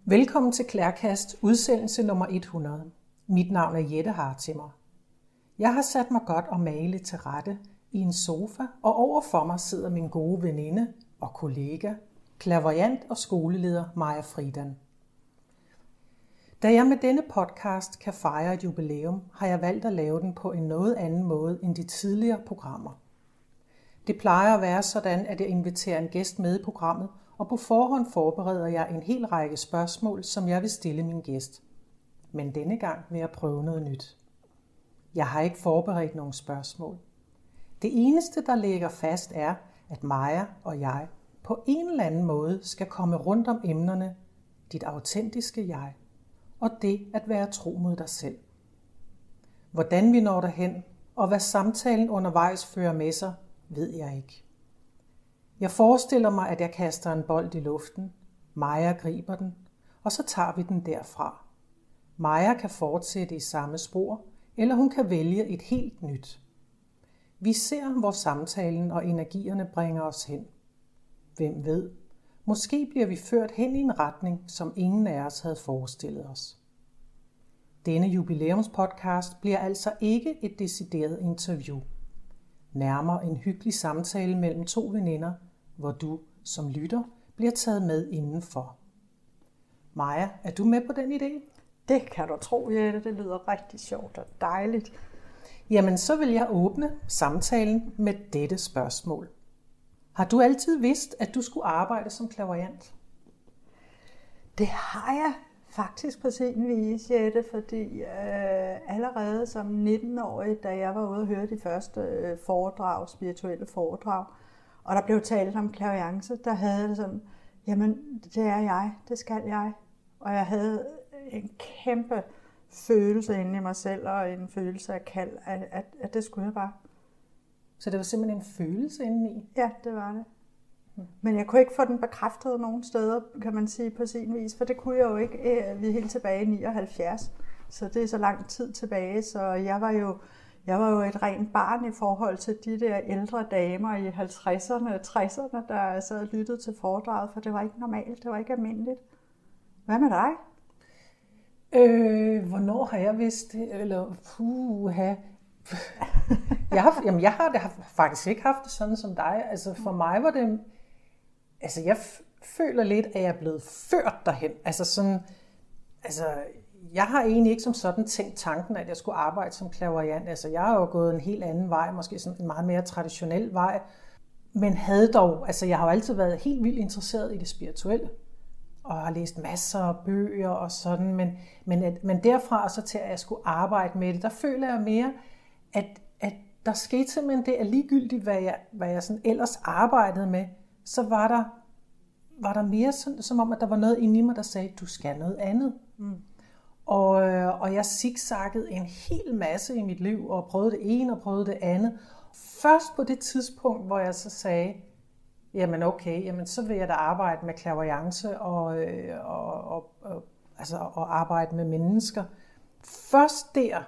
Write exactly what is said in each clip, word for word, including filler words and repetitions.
Velkommen til Klærkast, udsendelse nummer hundrede. Mit navn er Jette Hartimmer. Jeg har sat mig godt og mageligt til rette i en sofa, og overfor mig sidder min gode veninde og kollega, clairvoyant og skoleleder Maja Fridan. Da jeg med denne podcast kan fejre et jubilæum, har jeg valgt at lave den på en noget anden måde end de tidligere programmer. Det plejer at være sådan, at jeg inviterer en gæst med i programmet, og på forhånd forbereder jeg en hel række spørgsmål, som jeg vil stille min gæst. Men denne gang vil jeg prøve noget nyt. Jeg har ikke forberedt nogen spørgsmål. Det eneste, der ligger fast, er, at Maja og jeg på en eller anden måde skal komme rundt om emnerne dit autentiske jeg og det at være tro mod dig selv. Hvordan vi når derhen, og hvad samtalen undervejs fører med sig, ved jeg ikke. Jeg forestiller mig, at jeg kaster en bold i luften. Maja griber den, og så tager vi den derfra. Maja kan fortsætte i samme spor, eller hun kan vælge et helt nyt. Vi ser, hvor samtalen og energierne bringer os hen. Hvem ved? Måske bliver vi ført hen i en retning, som ingen af os havde forestillet os. Denne jubilæumspodcast bliver altså ikke et decideret interview. Nærmere en hyggelig samtale mellem to veninder, hvor du som lytter bliver taget med indenfor. Maja, er du med på den idé? Det kan du tro, Jette. Det lyder rigtig sjovt og dejligt. Jamen, så vil jeg åbne samtalen med dette spørgsmål. Har du altid vidst, at du skulle arbejde som clairvoyant? Det har jeg faktisk på sin vis, Jette, fordi øh, allerede som nitten-årig, da jeg var ude og høre de første øh, foredrag, spirituelle foredrag, og der blev talt om clairvoyance, der havde jeg det sådan, jamen det er jeg, det skal jeg. Og jeg havde en kæmpe følelse inde i mig selv, og en følelse af kald, at, at, at det skulle jeg bare. Så det var simpelthen en følelse indeni? Ja, det var det. Men jeg kunne ikke få den bekræftet nogen steder, kan man sige, på sin vis, for det kunne jeg jo ikke. Vi er helt tilbage i nioghalvfjerds, så det er så lang tid tilbage, så jeg var jo, jeg var jo et rent barn i forhold til de der ældre damer i halvtredserne og tresserne, der sad og lyttede til foredraget, for det var ikke normalt, det var ikke almindeligt. Hvad med dig? Øh, hvornår har jeg vidst det? Eller, puha. jeg, har, jamen, jeg har, det, har faktisk ikke haft det sådan som dig. Altså for mig var det... Altså jeg f- føler lidt, at jeg er blevet ført derhen. Altså sådan... Altså, jeg har egentlig ikke som sådan tænkt tanken, at jeg skulle arbejde som clairvoyant. Altså jeg har jo gået en helt anden vej, måske sådan en meget mere traditionel vej. Men havde dog... Altså jeg har jo altid været helt vildt interesseret i det spirituelle. Og har læst masser af bøger og sådan, men, men, at, men derfra og så til, at jeg skulle arbejde med det, der føler jeg mere, at, at der skete simpelthen det, at ligegyldigt, hvad jeg, hvad jeg sådan ellers arbejdede med, så var der, var der mere sådan, som om, at der var noget inde i mig, der sagde, du skal noget andet. Mm. Og, og jeg zigzaggede en hel masse i mit liv, og prøvede det ene og prøvede det andet. Først på det tidspunkt, hvor jeg så sagde, jamen okay, jamen så vil jeg da arbejde med clairvoyance og, og, og, og, altså, og arbejde med mennesker. Først der,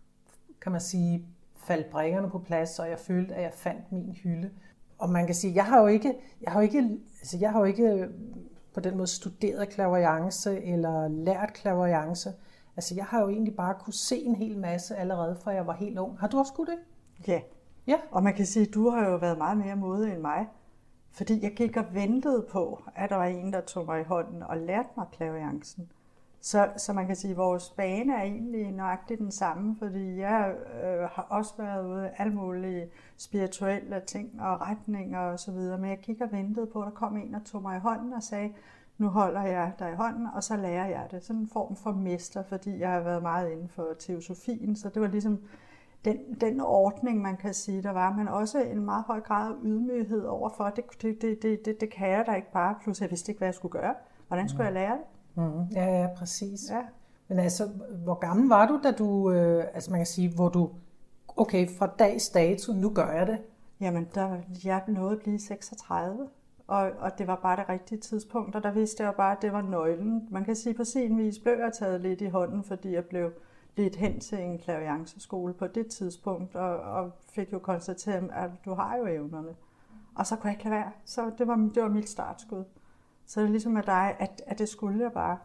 kan man sige, faldt brikkerne på plads, og jeg følte, at jeg fandt min hylde. Og man kan sige, jeg har jo ikke, jeg har jo ikke, altså jeg har jo ikke på den måde studeret clairvoyance eller lært clairvoyance. Altså jeg har jo egentlig bare kunne se en hel masse allerede, fra jeg var helt ung. Har du også kunnet det? Ja. Ja. Og man kan sige, at du har jo været meget mere modig end mig. Fordi jeg gik og ventede på, at der var en, der tog mig i hånden og lærte mig clairvoyancen. Så, så man kan sige, at vores bane er egentlig nøjagtigt den samme, fordi jeg øh, har også været ude af alle mulige spirituelle ting og retninger og så videre. Men jeg gik og ventede på, at der kom en, der tog mig i hånden og sagde, nu holder jeg dig i hånden, og så lærer jeg det. Sådan en form for mester, fordi jeg har været meget inden for teosofien, så det var ligesom... Den, den ordning, man kan sige, der var, men også en meget høj grad af ydmyghed overfor, det, det, det, det, det, det kan jeg da ikke bare, plus jeg vidste ikke, hvad jeg skulle gøre. Hvordan skulle mm. jeg lære det? Mm. Ja, ja, præcis. Ja. Men altså, hvor gammel var du, da du, øh, altså man kan sige, hvor du, okay, fra dags dato, nu gør jeg det? Jamen, der, jeg nåede at blive seksogtredive, og, og det var bare det rigtige tidspunkt, og der vidste jeg jo bare, at det var nøglen. Man kan sige, på sin vis blev jeg taget lidt i hånden, fordi jeg blev lidt hen til en clairvoyanceskole på det tidspunkt, og, og fik jo konstateret, at du har jo evnerne. Og så kunne jeg ikke lade være. Så det var, det var mit startskud. Så det er ligesom med dig, at, at det skulle jeg bare.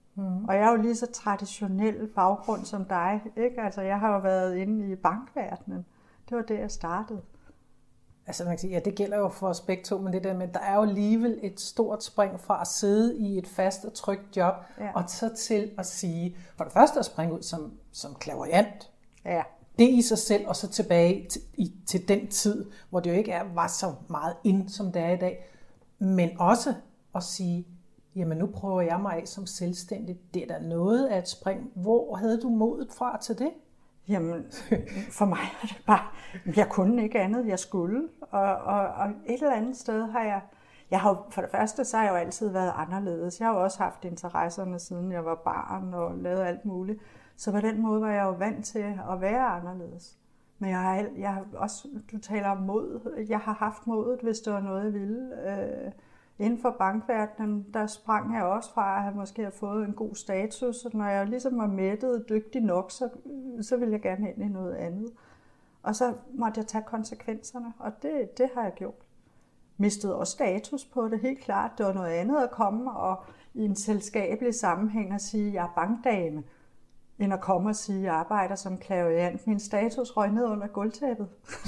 Mm. Og jeg er jo lige så traditionel baggrund som dig, ikke? Altså, jeg har jo været inde i bankverdenen. Det var det, jeg startede. Altså man kan sige, ja, det gælder jo for os begge to, men det der med, der er jo alligevel et stort spring fra at sidde i et fast og trygt job, ja. Og så til at sige, for det første at springe ud som, som clairvoyant. Ja. Det i sig selv, og så tilbage til, i, til den tid, hvor det jo ikke er, var så meget ind, som det er i dag. Men også at sige, jamen nu prøver jeg mig af som selvstændig. Det er da noget af et spring. Hvor havde du modet fra til det? Jamen, for mig er det bare, jeg kunne ikke andet, jeg skulle. Og, og, og et eller andet sted har jeg, jeg har for det første, så har jeg jo altid været anderledes. Jeg har jo også haft interesserne, siden jeg var barn og lavet alt muligt. Så på den måde var jeg jo vant til at være anderledes. Men jeg har, jeg har også, du taler om mod, jeg har haft modet, hvis det var noget, jeg ville. Øh, inden for bankverdenen, der sprang jeg også fra at have måske have fået en god status. Og når jeg ligesom var mættet dygtig nok, så, så ville jeg gerne hen i noget andet. Og så måtte jeg tage konsekvenserne, og det, det har jeg gjort. Mistede også status på det, helt klart. Det var noget andet at komme og i en selskabelig sammenhæng og sige, at jeg er bankdame, end at komme og sige, at jeg arbejder som clairvoyant. Min status røg ned under gulvtæppet.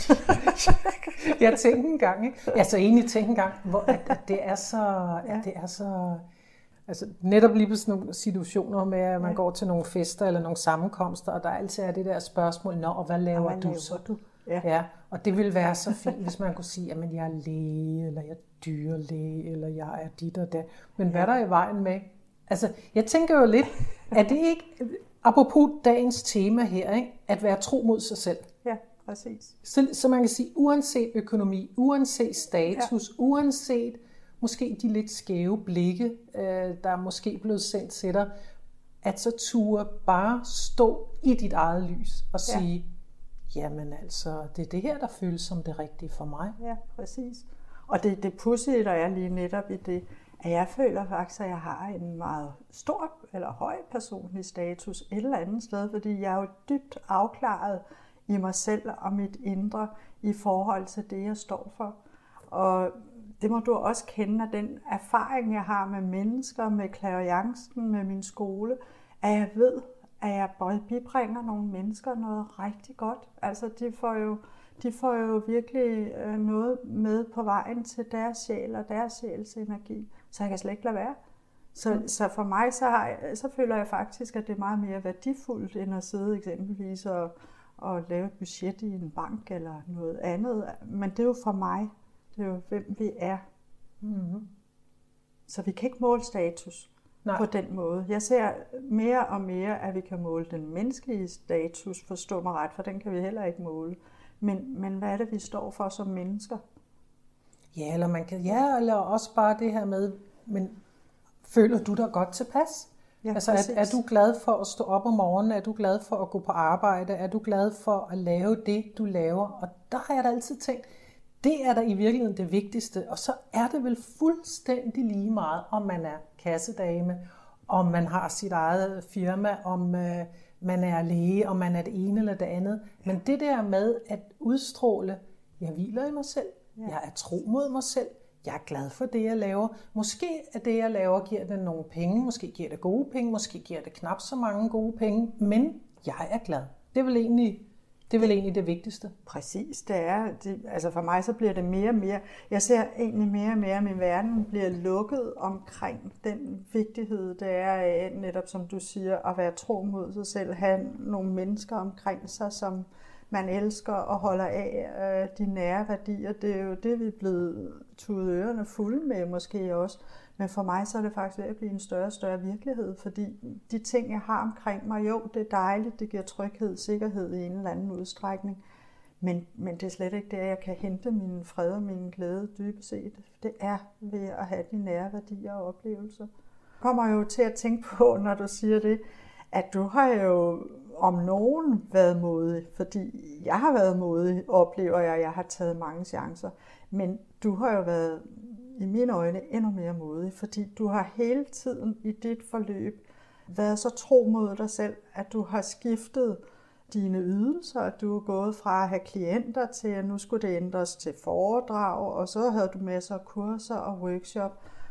Jeg tænkte en gang, ikke? Altså egentlig tænkte en gang, hvor at, at det er så, ja. at det er så, altså netop lige på sådan nogle situationer med, at man ja. går til nogle fester eller nogle sammenkomster, og der altid er det der spørgsmål, nå, og hvad laver, hvad du laver så? Du? Ja. ja, og det ville være så fint, hvis man kunne sige, at jeg er læge, eller jeg er dyrlæge, eller jeg er dit og dat. Men ja. hvad der er i vejen med? Altså, jeg tænker jo lidt, er det ikke, apropos dagens tema her, ikke? At være tro mod sig selv. Ja, præcis. Så, så man kan sige, uanset økonomi, uanset status, ja. uanset måske de lidt skæve blikke, øh, der er måske blevet sendt til dig, at så ture bare stå i dit eget lys og sige, ja. jamen altså, det er det her, der føles som det rigtige for mig. Ja, præcis. Og det, det pudsige, der er lige netop i det, at jeg føler faktisk, at jeg har en meget stor eller høj personlig status et eller andet sted, fordi jeg er jo dybt afklaret i mig selv og mit indre i forhold til det, jeg står for. Og det må du også kende af den erfaring, jeg har med mennesker, med clairvoyancen, med min skole, at jeg ved, at jeg bibringer nogle mennesker noget rigtig godt. Altså, de får jo, de får jo virkelig noget med på vejen til deres sjæl og deres sjæls energi. Så jeg kan slet ikke lade være. Så, mm. så for mig, så, har jeg, så føler jeg faktisk, at det er meget mere værdifuldt, end at sidde eksempelvis og, og lave et budget i en bank eller noget andet. Men det er jo for mig. Det er jo, hvem vi er. Mm. Så vi kan ikke måle status Nej. på den måde. Jeg ser mere og mere, at vi kan måle den menneskelige status, forstå mig ret, for den kan vi heller ikke måle. Men, men hvad er det, vi står for som mennesker? Ja, eller man kan, ja, eller også bare det her med, men føler du dig godt tilpas? Ja, altså, er, er du glad for at stå op om morgenen? Er du glad for at gå på arbejde? Er du glad for at lave det, du laver? Og der har jeg da altid tænkt, det er da i virkeligheden det vigtigste. Og så er det vel fuldstændig lige meget, om man er kassedame, om man har sit eget firma, om øh, man er læge, om man er det ene eller det andet. Men det der med at udstråle, jeg hviler i mig selv, ja. jeg er tro mod mig selv, jeg er glad for det, jeg laver. Måske er det, jeg laver, giver det nogle penge, måske giver det gode penge, måske giver det knap så mange gode penge, men jeg er glad. Det er vel egentlig det, er vel egentlig det vigtigste. Præcis, det er. Det, altså for mig så bliver det mere og mere, jeg ser egentlig mere og mere, at min verden bliver lukket omkring den vigtighed, det er netop som du siger, at være tro mod sig selv, have nogle mennesker omkring sig, som man elsker og holder af, de nære værdier. Det er jo det, vi er blevet tudet ørerne fulde med måske også. Men for mig så er det faktisk ved at blive en større og større virkelighed, fordi de ting, jeg har omkring mig, jo, det er dejligt, det giver tryghed, sikkerhed i en eller anden udstrækning. Men, men det er slet ikke det, at jeg kan hente min fred og min glæde dybest set. Det er ved at have de nære værdier og oplevelser. Jeg kommer jo til at tænke på, når du siger det, at du har jo om nogen været modig, fordi jeg har været modig, oplever jeg, jeg har taget mange chancer. Men du har jo været i mine øjne endnu mere modig, fordi du har hele tiden i dit forløb været så tro mod dig selv, at du har skiftet dine ydelser, at du er gået fra at have klienter til, at nu skulle det ændres til foredrag, og så havde du masser af kurser og workshop.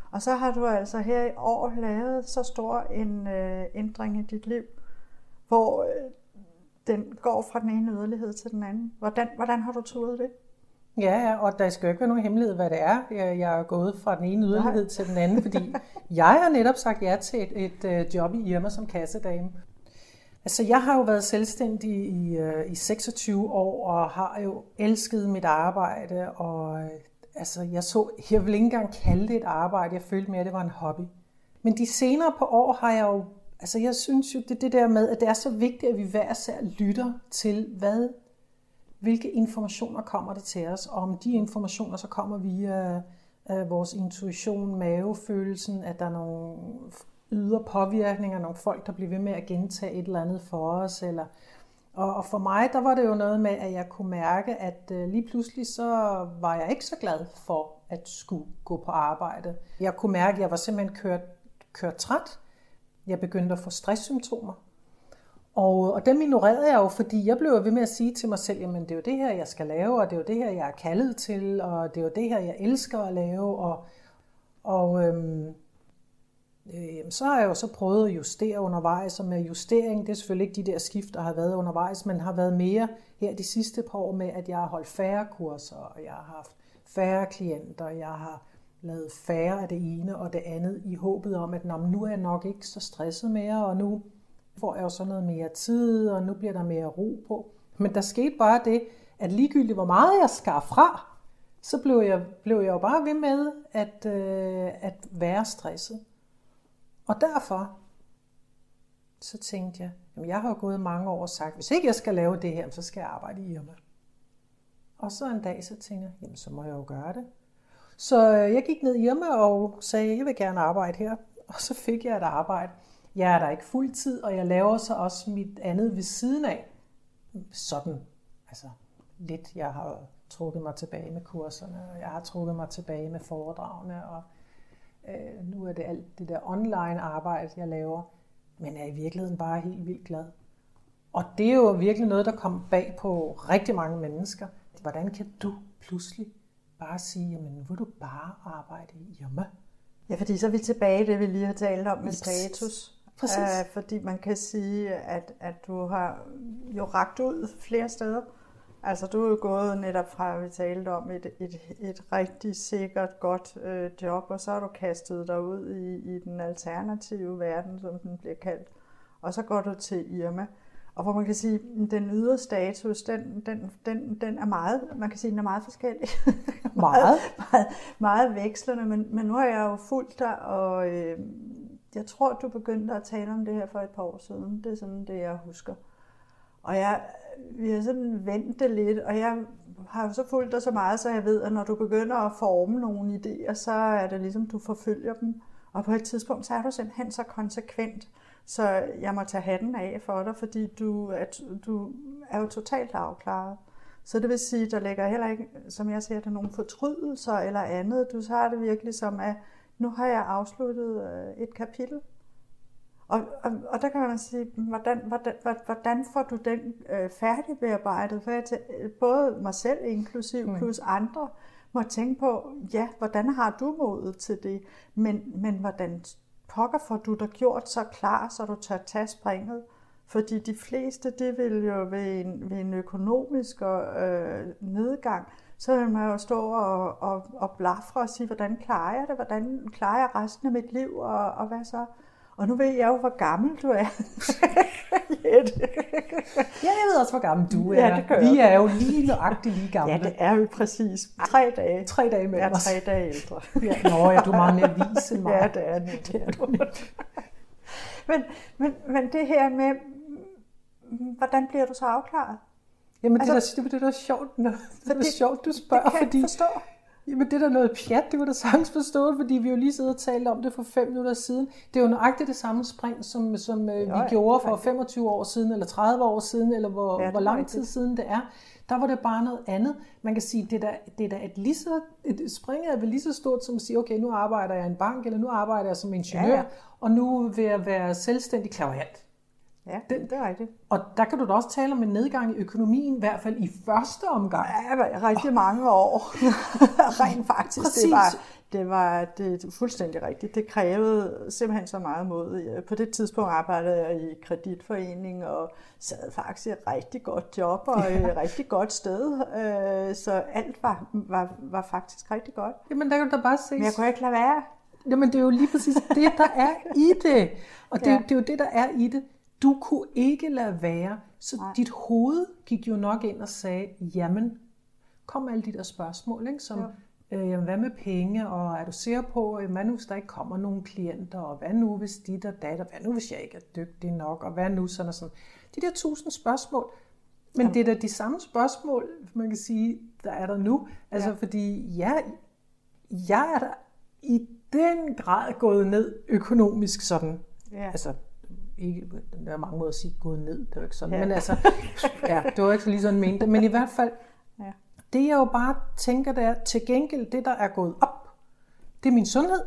Og så har du altså her i år lavet så stor en øh, ændring i dit liv, hvor øh, den går fra den ene yderlighed til den anden. Hvordan, hvordan har du turet det? Ja, og der skal jo ikke være nogen hemmelighed, hvad det er. Jeg, jeg er gået fra den ene yderlighed til den anden, fordi jeg har netop sagt ja til et, et, et job i Irma som kassedame. Altså, jeg har jo været selvstændig i, i seksogtyve år, og har jo elsket mit arbejde, og altså, jeg, så, jeg vil ikke engang kalde det et arbejde, jeg følte mere, at det var en hobby. Men de senere på år har jeg jo, altså jeg synes jo, det det der med, at det er så vigtigt, at vi hver især lytter til, hvad, hvilke informationer kommer der til os, og om de informationer så kommer via uh, vores intuition, mavefølelsen, at der er nogle ydre påvirkninger, nogle folk, der bliver ved med at gentage et eller andet for os. Eller, og, og for mig, der var det jo noget med, at jeg kunne mærke, at uh, lige pludselig så var jeg ikke så glad for at skulle gå på arbejde. Jeg kunne mærke, at jeg var simpelthen kørt, kørt træt. Jeg begyndte at få stresssymptomer. Og, og dem ignorerede jeg jo, fordi jeg blev ved med at sige til mig selv, jamen det er jo det her, jeg skal lave, og det er jo det her, jeg er kaldet til, og det er jo det her, jeg elsker at lave. Og, og øhm, øh, så har jeg jo så prøvet at justere undervejs, og med justering, det er selvfølgelig ikke de der skift, der har været undervejs, men har været mere her de sidste par år med, at jeg har holdt færre kurser, og jeg har haft færre klienter, jeg har lavet færre af det ene og det andet, i håbet om, at nu er jeg nok ikke så stresset mere, og nu får jeg jo så noget mere tid, og nu bliver der mere ro på. Men der skete bare det, at ligegyldigt hvor meget jeg skar fra, så blev jeg, blev jeg jo bare ved med at, øh, at være stresset. Og derfor så tænkte jeg, jamen jeg har jo gået mange år og sagt, hvis ikke jeg skal lave det her, så skal jeg arbejde i Irma. Og så en dag så tænkte jeg, jamen så må jeg jo gøre det. Så jeg gik ned i Irma og sagde, jeg vil gerne arbejde her. Og så fik jeg et arbejde. Jeg er der ikke fuldtid, og jeg laver så også mit andet ved siden af. Sådan, altså lidt. Jeg har trukket mig tilbage med kurserne, og jeg har trukket mig tilbage med foredragene, og øh, nu er det alt det der online arbejde, jeg laver. Men jeg er i virkeligheden bare helt vildt glad. Og det er jo virkelig noget, der kom bag på rigtig mange mennesker. Hvordan kan du pludselig bare sige, jamen nu vil du bare arbejde i Irma? Ja, fordi så er vi tilbage i det, vi lige har talt om med status. Præcis. Æh, fordi man kan sige, at, at du har jo rakt ud flere steder. Altså du er jo gået netop fra, at vi talte om, et, et, et rigtig sikkert, godt øh, job, og så har du kastet dig ud i, i den alternative verden, som den bliver kaldt. Og så går du til Irma. Og hvor man kan sige, at den ydre status, den, den, den, den er meget, man kan sige, den er meget forskellig. Meget? meget, meget vekslende, men, men nu har jeg jo fulgt dig, og øh, jeg tror, du begyndte at tale om det her for et par år siden. Det er sådan det, jeg husker. Og jeg, vi har sådan vendt det lidt, og jeg har jo så fulgt dig så meget, så jeg ved, at når du begynder at forme nogle idéer, så er det ligesom, du forfølger dem. Og på et tidspunkt, så er du simpelthen så konsekvent, så jeg må tage hatten af for dig, fordi du er, du er jo totalt afklaret. Så det vil sige, der ligger heller ikke, som jeg ser det, nogen fortrydelser eller andet. Du har det virkelig som, at nu har jeg afsluttet et kapitel. Og, og, og der kan man sige, hvordan, hvordan, hvordan får du den øh, færdigbearbejdet? For jeg til, både mig selv inklusiv mm. plus andre må tænke på, ja, hvordan har du modet til det? Men, men hvordan pokker får du dig gjort så klar, så du tør tage springet? Fordi de fleste, det vil jo ved en, ved en økonomisk øh, nedgang, så vil man jo stå og, og, og blafre og sige, hvordan klarer jeg det? Hvordan klarer jeg resten af mit liv? Og, og hvad så? Og nu ved jeg jo, hvor gammel du er. Ja, jeg ved også, hvor gammel du er. Ja, det gør vi jeg. er jo lige nøjagtigt lige gamle. Ja, det er vi præcis. Tre dage. Tre dage med Jeg er os. tre dage ældre. Ja, nå, ja, du er meget mere vis end mig. Ja, det er det. Det er du. men, men, men det her med, hvordan bliver du så afklaret? Jamen, Altså, det, er, det, det er da sjovt, når, det er det- sjovt, du spørger, Det kan jeg fordi ikke forstå. jamen, det er da noget pjat, det var da sagtens forstået, fordi vi jo lige sidder og talt om det for fem minutter siden. Det er jo nøjagtigt det samme spring, som, som øh, vi ja, gjorde det er for rigtigt. femogtyve år siden, eller tredive år siden, eller hvor, Ja, det er hvor lang rigtigt. tid siden det er. Der var det bare noget andet. Man kan sige, det er da, det er da et, lige så, et spring er vel lige så stort som at sige, okay, nu arbejder jeg i en bank, eller nu arbejder jeg som ingeniør, Ja, ja. og nu vil jeg være selvstændig klaverjant. Ja, det, det er rigtigt. Og der kan du da også tale om en nedgang i økonomien, i hvert fald i første omgang. Ja, rigtig mange år. Rent faktisk. Præcis. Det var, det var det er fuldstændig rigtigt. Det krævede simpelthen så meget mod. På det tidspunkt arbejdede jeg i kreditforening og sad faktisk i et rigtig godt job og et rigtig godt sted. Så alt var, var, var faktisk rigtig godt. Jamen der kan du da bare se. Men jeg kunne ikke lade være. Jamen det er jo lige præcis det, der er i det. Og det, ja. det er jo det, der er i det. Du kunne ikke lade være. Så Nej. dit hoved gik jo nok ind og sagde, jamen, kom alle de der spørgsmål, ikke? Som, øh, jamen, hvad med penge, og er du sikker på, hvad nu, hvis der ikke kommer nogen klienter, og hvad nu, hvis dit og dat, og hvad nu, hvis jeg ikke er dygtig nok, og hvad nu, sådan og sådan. De der tusind spørgsmål. Men ja. det er da de samme spørgsmål, man kan sige, der er der nu. Altså, ja. fordi ja, jeg er der i den grad gået ned økonomisk sådan. Ja. Altså, ikke, der er mange måder at sige gået ned, det er jo ikke sådan. Ja. Men altså, ja, det var ikke så lige sådan mente. Men i hvert fald, ja. det jeg jo bare tænker, det er, til gengæld det, der er gået op, det er min sundhed,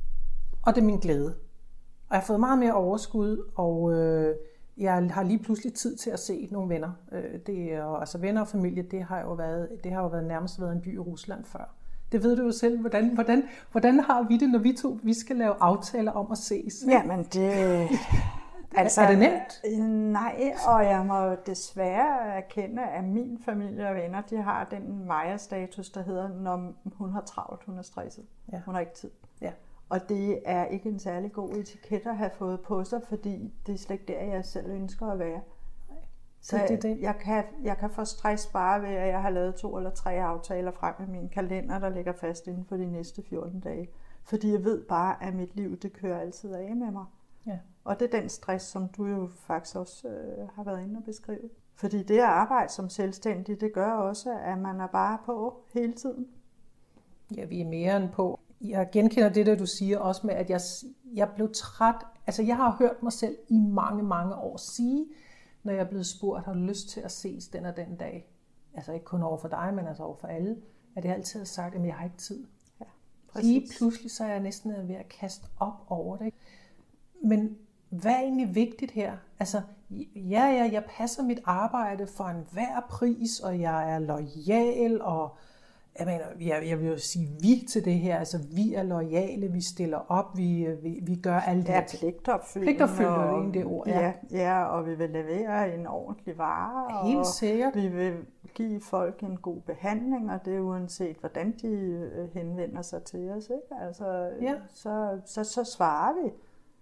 og det er min glæde. Og jeg har fået meget mere overskud, og øh, jeg har lige pludselig tid til at se nogle venner. Øh, det er, altså venner og familie, det har jo været, det har jo været nærmest været en by i Rusland før. Det ved du jo selv, hvordan, hvordan, hvordan har vi det, når vi to vi skal lave aftaler om at ses? Jamen det... Altså, er det nemt? Nej, og jeg må desværre erkende, at min familie og venner, de har den Maja-status, der hedder, når hun har travlt, hun er stresset. Ja. Hun har ikke tid. Ja. Og det er ikke en særlig god etiket at have fået på sig, fordi det er slet ikke der, jeg selv ønsker at være. Nej. Så det, det, det. Jeg, kan, jeg kan få stress bare ved, at jeg har lavet to eller tre aftaler frem med min kalender, der ligger fast inden for de næste fjorten dage. Fordi jeg ved bare, at mit liv, det kører altid af med mig. Ja. Og det er den stress, som du jo faktisk også øh, har været inde og beskrive. Fordi det at arbejde som selvstændig, det gør også, at man er bare på hele tiden. Ja, vi er mere end på. Jeg genkender det, der du siger også med, at jeg, jeg blev træt. Altså jeg har hørt mig selv i mange, mange år sige, når jeg er blevet spurgt, har du lyst til at ses den og den dag? Altså ikke kun over for dig, men altså over for alle. At jeg altid har sagt, at jeg har ikke tid. Ja, lige pludselig så er jeg næsten ved at kaste op over det. Men hvad er egentlig vigtigt her? Altså, ja, ja, jeg passer mit arbejde for enhver pris, og jeg er loyal, og jeg mener, jeg, jeg vil jo sige vi til det her. Altså, vi er loyale, vi stiller op, vi, vi, vi gør alt det. Ja, pligtopfyldende. Pligtopfyldende er egentlig det ord, ja. ja. Ja, og vi vil levere en ordentlig vare. Helt sikkert. Vi vil give folk en god behandling, og det er uanset, hvordan de henvender sig til os. Ikke? Altså, ja. så, så, så svarer vi.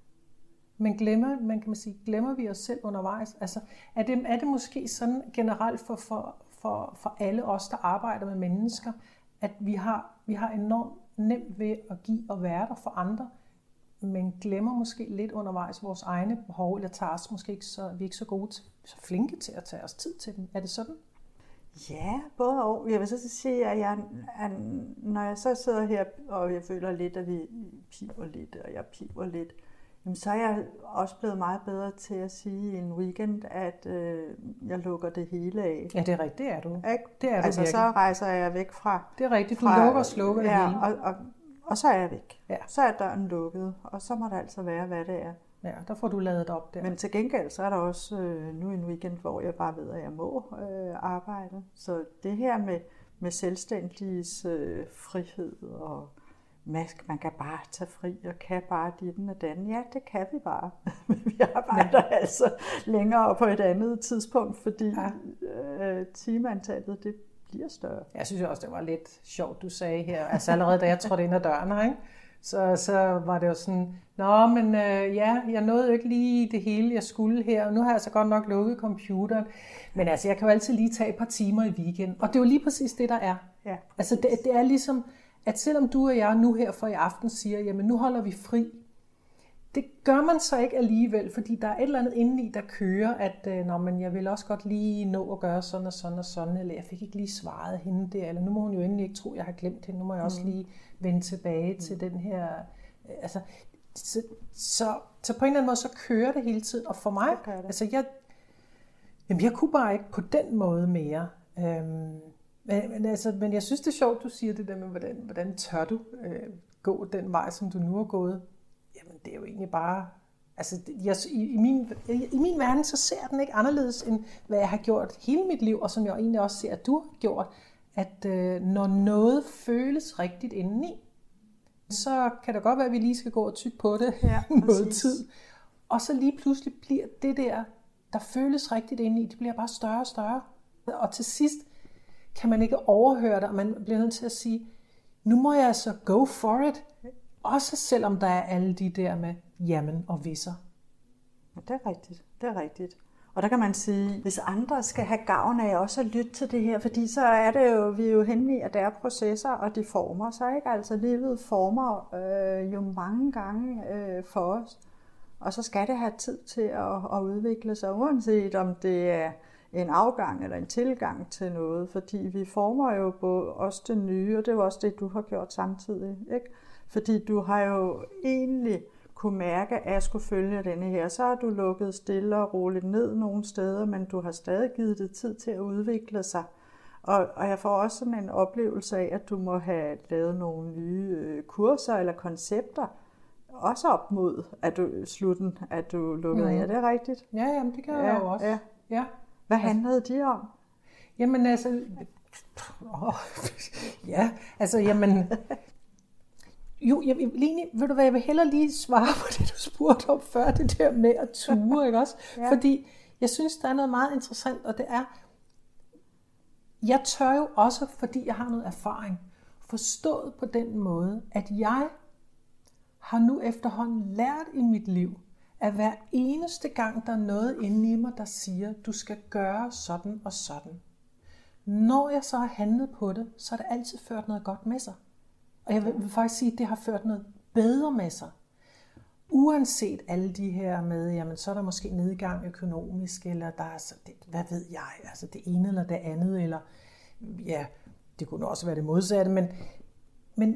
Men glemmer, man kan man sige, glemmer vi os selv undervejs? Altså, er det, er det måske sådan generelt for, for, for, for alle os, der arbejder med mennesker, at vi har, vi har enormt nemt ved at give og være der for andre, men glemmer måske lidt undervejs vores egne behov, eller tager os måske ikke så, vi er ikke så gode til, så flinke til at tage os tid til dem. Er det sådan? Ja, både og. Jeg vil så sige, at jeg, at når jeg så sidder her, og jeg føler lidt, at vi piver lidt, og jeg piver lidt, jamen, så er jeg også blevet meget bedre til at sige i en weekend, at øh, jeg lukker det hele af. Ja, det er rigtigt, det er du. Ikke? Det er altså, du så rejser jeg væk fra... Det er rigtigt, du fra, lukker og slukker ja, det hele. Og, og, og så er jeg væk. Ja. Så er døren lukket, og så må det altså være, hvad det er. Ja, der får du ladet op der. Men til gengæld, så er der også øh, nu en weekend, hvor jeg bare ved, at jeg må øh, arbejde. Så det her med, med selvstændiges øh, frihed og... Man kan bare tage fri og kan bare ditten og dannen. Ja, det kan vi bare. Men vi arbejder ja. altså længere på et andet tidspunkt, fordi ja. øh, timeantallet det bliver større. Jeg synes også, det var lidt sjovt, du sagde her. Altså allerede da jeg trådte ind ad døren her, ikke? Så, så var det jo sådan, nå, men øh, ja, jeg nåede jo ikke lige det hele, jeg skulle her, og nu har jeg så godt nok lukket computeren. Men altså, jeg kan jo altid lige tage et par timer i weekend. Og det er jo lige præcis det, der er. Ja, altså, det, det er ligesom... at selvom du og jeg nu her for i aften siger, jamen nu holder vi fri, det gør man så ikke alligevel, fordi der er et eller andet indeni, der kører, at nå, men jeg vil også godt lige nå at gøre sådan og sådan og sådan, eller jeg fik ikke lige svaret hende der, eller nu må hun jo endelig ikke tro, at jeg har glemt hende, nu må jeg også lige vende tilbage mm. til den her, altså, så, så, så på en eller anden måde, så kører det hele tiden, og for mig, altså jeg, jamen jeg kunne bare ikke på den måde mere, øhm, Men, men, altså, men jeg synes, det er sjovt, du siger det der med, hvordan, hvordan tør du øh, gå den vej, som du nu har gået. Jamen, det er jo egentlig bare... Altså, jeg, i, i, min, i min verden, så ser den ikke anderledes, end hvad jeg har gjort hele mit liv, og som jeg egentlig også ser, at du har gjort. At øh, når noget føles rigtigt indeni, Så kan det godt være, at vi lige skal gå og tykke på det ja, noget tid. Og så lige pludselig bliver det der, der føles rigtigt indeni, det bliver bare større og større. Og til sidst kan man ikke overhøre det, og man bliver nødt til at sige, nu må jeg altså go for it. Også selvom der er alle de der med jamen og visser. Ja, det er rigtigt, det er rigtigt. Og der kan man sige, hvis andre skal have gavn af også at lytte til det her, fordi så er det jo, vi er jo henne i, at der er processer, og de former sig, ikke? Altså livet former øh, jo mange gange øh, for os, og så skal det have tid til at, at udvikle sig, uanset om det er en afgang eller en tilgang til noget, fordi vi former jo både også det nye, og det er jo også det, du har gjort samtidig, ikke? Fordi du har jo egentlig kunne mærke, at jeg skulle følge denne her. Så har du lukket stille og roligt ned nogle steder, men du har stadig givet det tid til at udvikle sig. Og, og jeg får også sådan en oplevelse af, at du må have lavet nogle nye øh, kurser eller koncepter, også op mod at du, slutten, at du lukkede mm. af. Er det rigtigt? Ja, jamen, det kan ja, jeg jo også. Ja. Ja. Hvad handlede de om? Jamen altså, oh, ja, altså jamen, jo, jeg vil lige, ved du hvad, jeg vil hellere lige svare på det, du spurgte om før, det der med at ture, ikke også? Ja. Fordi jeg synes, der er noget meget interessant, og det er, jeg tør jo også, fordi jeg har noget erfaring, forstået på den måde, at jeg har nu efterhånden lært i mit liv, at hver eneste gang, der er noget inde i mig, der siger, du skal gøre sådan og sådan. Når jeg så har handlet på det, så har det altid ført noget godt med sig. Og jeg vil faktisk sige, at det har ført noget bedre med sig. Uanset alle de her med, jamen så er der måske nedgang økonomisk, eller der er så, det, hvad ved jeg, altså det ene eller det andet, eller ja, det kunne også være det modsatte, men, men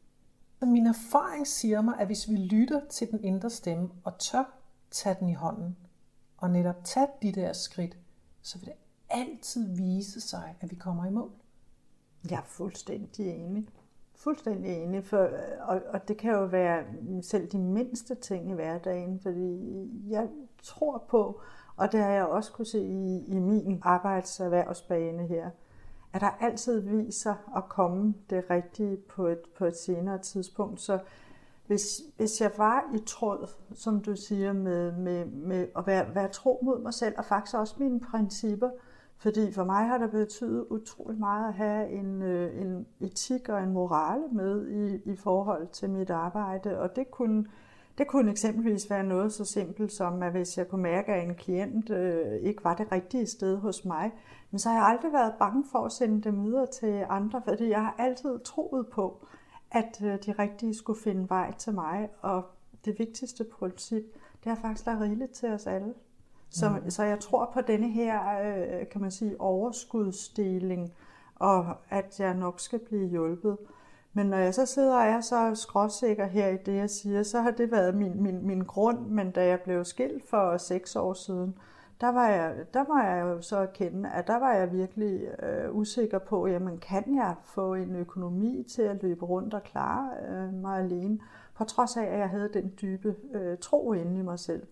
min erfaring siger mig, at hvis vi lytter til den indre stemme, og tør tage den i hånden, og netop tage de der skridt, så vil det altid vise sig, at vi kommer i mål. Jeg er fuldstændig enig. Fuldstændig enig, for, og, og det kan jo være selv de mindste ting i hverdagen, fordi jeg tror på, og det har jeg også kunne se i, i min arbejdserhvervsbane her, at der altid viser at komme det rigtige på et, på et senere tidspunkt. Så hvis, hvis jeg var i tråd, som du siger, med, med, med at være, være tro mod mig selv, og faktisk også mine principper, fordi for mig har det betydet utrolig meget at have en, en etik og en morale med i, i forhold til mit arbejde. Og det kunne, det kunne eksempelvis være noget så simpelt som, at hvis jeg kunne mærke, at en klient øh, ikke var det rigtige sted hos mig, men så har jeg aldrig været bange for at sende dem videre til andre, fordi jeg har altid troet på, at øh, de rigtige skulle finde vej til mig. Og det vigtigste princip, det er faktisk der rigeligt til os alle. Så, mm. så jeg tror på denne her, kan man sige, overskudsdeling, og at jeg nok skal blive hjulpet. Men når jeg så sidder og er så skråsikker her i det, jeg siger, så har det været min, min, min grund. Men da jeg blev skilt for seks år siden, der var jeg, der var jeg jo så erkende, at der var jeg virkelig øh, usikker på, jamen kan jeg få en økonomi til at løbe rundt og klare øh, mig alene, på trods af, at jeg havde den dybe øh, tro inde i mig selv.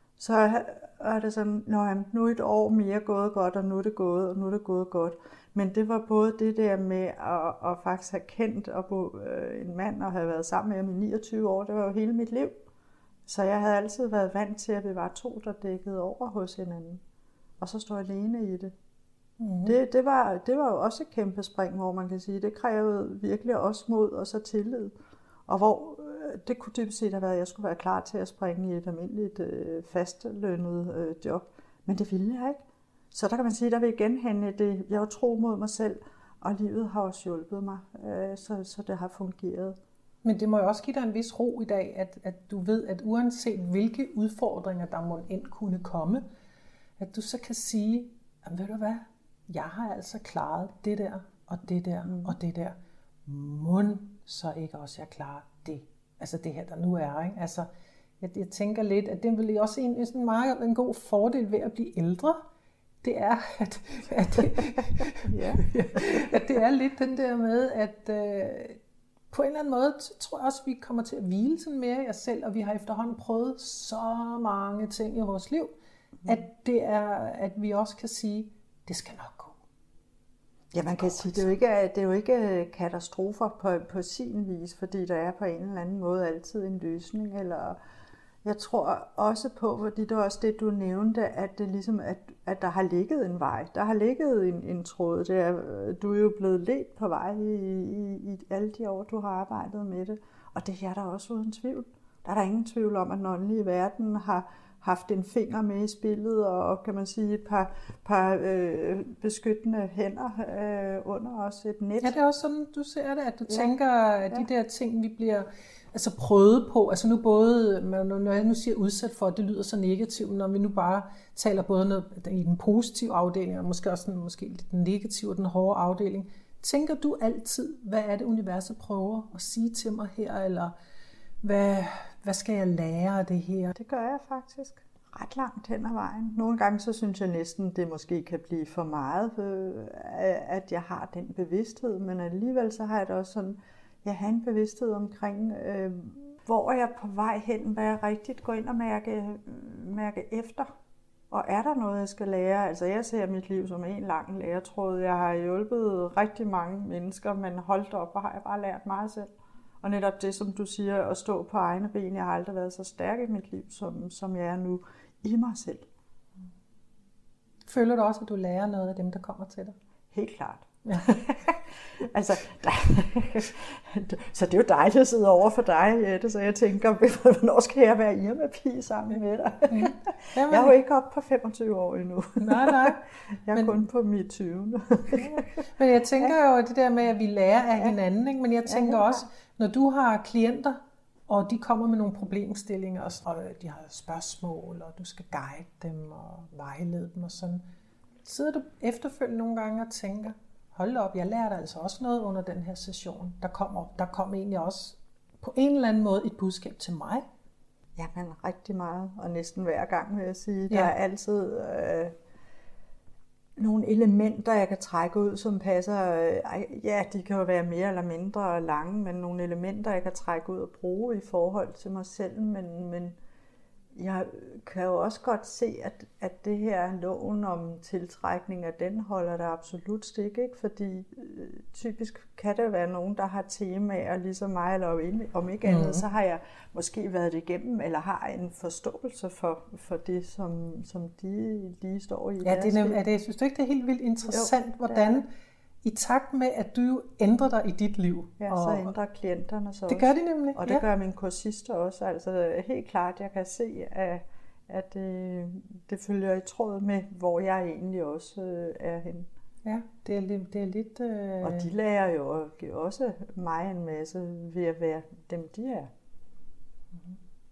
Så er det sådan, nu er et år mere gået godt, og nu er det gået, og nu er det gået godt. Men det var både det der med at, at faktisk have kendt og bo, øh, en mand og have været sammen med ham i niogtyve år, det var jo hele mit liv. Så jeg havde altid været vant til, at vi var to, der dækkede over hos hinanden. Og så stod jeg alene i det. Mm-hmm. Det, det, var, det var jo også et kæmpe spring, hvor man kan sige, det krævede virkelig også mod og så tillid. Og hvor det kunne dybest set have været, at jeg skulle være klar til at springe i et almindeligt øh, fastlønnet øh, job. Men det ville jeg ikke. Så der kan man sige, der vil igen hende det. Jeg var tro mod mig selv, og livet har også hjulpet mig, øh, så, så det har fungeret. Men det må jo også give dig en vis ro i dag, at, at du ved, at uanset hvilke udfordringer, der må end kunne komme, at du så kan sige, ved du hvad, jeg har altså klaret det der, og det der, mm. og det der. Mon så ikke også jeg klarer det. Altså det her, der nu er, ikke? Altså, jeg, jeg tænker lidt, at det vil også en, en meget en god fordel ved at blive ældre. Det er, at, at, det, ja. at det er lidt den der med, at øh, på en eller anden måde, tror jeg også, vi kommer til at hvile sådan mere i os selv, og vi har efterhånden prøvet så mange ting i vores liv, mm. at det er, at vi også kan sige, det skal nok gå. Ja, man kan sige, det er jo ikke, det er jo ikke katastrofer på, på sin vis, fordi der er på en eller anden måde altid en løsning. Eller jeg tror også på, fordi det var også det, du nævnte, at, det ligesom, at, at der har ligget en vej. Der har ligget en, en tråd. Det er, du er jo blevet ledt på vej i, i, i alle de år, du har arbejdet med det. Og det er der også uden tvivl. Der er der ingen tvivl om, at den åndelige verden har haft en finger med i spillet, og kan man sige et par, par øh, beskyttende hænder øh, under os, et net. Ja, det er også sådan, du ser det, at du ja. tænker, at de ja. der ting, vi bliver altså prøvet på, altså nu både, når jeg nu siger udsat for, det lyder så negativt, når vi nu bare taler både noget, i den positive afdeling, og måske også den, måske den negative og den hårde afdeling. Tænker du altid, hvad er det universet prøver at sige til mig her, eller hvad, hvad skal jeg lære af det her? Det gør jeg faktisk ret langt hen ad vejen. Nogle gange så synes jeg næsten, det måske kan blive for meget, at jeg har den bevidsthed, men alligevel så har jeg det også sådan, jeg har en bevidsthed omkring, øh, hvor er jeg på vej hen, hvad jeg rigtigt går ind og mærke, mærke efter. Og er der noget, jeg skal lære? Altså jeg ser mit liv som en lang læretråd. Jeg har hjulpet rigtig mange mennesker, men holdt op, og har jeg bare lært meget selv. Og netop det, som du siger, at stå på egne ben. Jeg har aldrig været så stærk i mit liv, som, som jeg er nu i mig selv. Føler du også, at du lærer noget af dem, der kommer til dig? Helt klart. Ja. altså, der, så det er jo dejligt at sidde over for dig, Jette, så jeg tænker, hvornår skal jeg være Irma-pige sammen med dig? Mm. Jamen, jeg er jo ikke oppe på femogtyve år endnu. Nej, nej. Jeg er men, kun på mit tyvende Men jeg tænker jo det der med, at vi lærer af ja. hinanden, ikke? Men jeg tænker ja, også, når du har klienter, og de kommer med nogle problemstillinger, og de har spørgsmål, og du skal guide dem og vejlede dem og sådan, sidder du efterfølgende nogle gange og tænker, hold op, jeg lærte altså også noget under den her session. Der kommer, der kom egentlig også på en eller anden måde et budskab til mig. Jamen rigtig meget, og næsten hver gang vil jeg sige. Ja. Der er altid øh, nogle elementer, jeg kan trække ud, som passer. Øh, ja, de kan jo være mere eller mindre lange, men nogle elementer, jeg kan trække ud og bruge i forhold til mig selv, men, men jeg kan jo også godt se, at, at det her loven om tiltrækning, at den holder der absolut stik, ikke? Fordi øh, typisk kan der være nogen, der har temaer ligesom mig, eller om ikke andet, mm. så har jeg måske været det igennem, eller har en forståelse for, for det, som, som de lige står i. Ja, det er, er det, synes du ikke, det er helt vildt interessant, jo, hvordan i takt med, at du jo ændrer dig i dit liv. Ja, og så ændrer klienterne så det også. gør de nemlig. Og det ja. gør mine kursister også. Altså helt klart, jeg kan se, at, at det, det følger i tråd med, hvor jeg egentlig også øh, er henne. Ja, det er lidt... Det er lidt øh... Og de lærer jo også mig en masse ved at være dem, de er. Mm-hmm.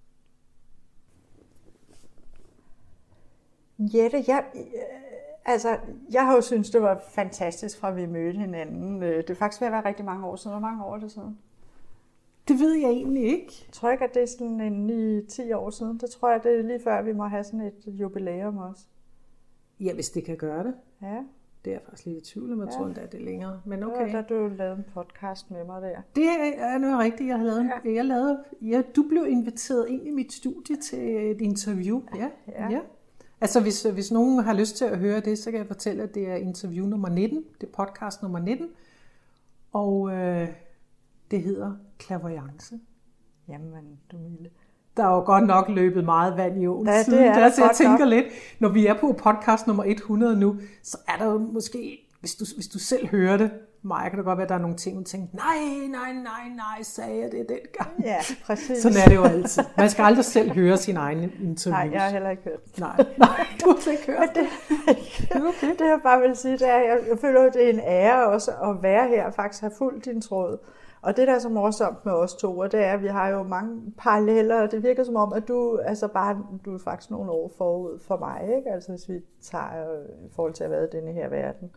Jette, jeg... Altså, jeg har jo syntes, det var fantastisk, fra vi mødte hinanden. Det er faktisk ved at være rigtig mange år siden. Hvor mange år er det siden? Det ved jeg egentlig ikke. Jeg tror ikke, at det er sådan en ni til ti år siden. Det tror jeg, det er lige før, vi må have sådan et jubilæum også. Ja, hvis det kan gøre det. Ja. Det er jeg faktisk lidt i tvivl om, jeg ja. tror endda, det er længere. Men okay. Ja, da du lavede en podcast med mig der. Det er noget rigtigt, jeg har lavet. Ja. Jeg lavede ja, du blev inviteret ind i mit studie til et interview. Ja, ja. ja. Altså, hvis, hvis nogen har lyst til at høre det, så kan jeg fortælle, at det er interview nummer nitten. Det er podcast nummer nitten. Og øh, det hedder Clairvoyance. Jamen, du Mille. Der er jo godt nok løbet meget vand i åen ja, siden. Det er der, så jeg tænker nok. lidt, når vi er på podcast nummer hundrede nu, så er der jo måske, hvis du, hvis du selv hører det, Maja, kan det godt være, at der er nogle ting, du tænker, nej, nej, nej, nej, sagde jeg det dengang. Ja, præcis. Sådan er det jo altid. Man skal aldrig selv høre sin egen interviews. Nej, jeg har heller ikke hørt. Nej, nej, du har ikke hørt det. Det, okay. det jeg bare vil sige, det er, jeg, jeg føler, det er en ære også at være her og faktisk have fulgt din tråd. Og det, der er så morsomt med os to, det er, at vi har jo mange paralleller, og det virker som om, at du, altså bare, du er faktisk nogle år forud for mig, ikke? Altså hvis vi tager i forhold til at være i denne her verden.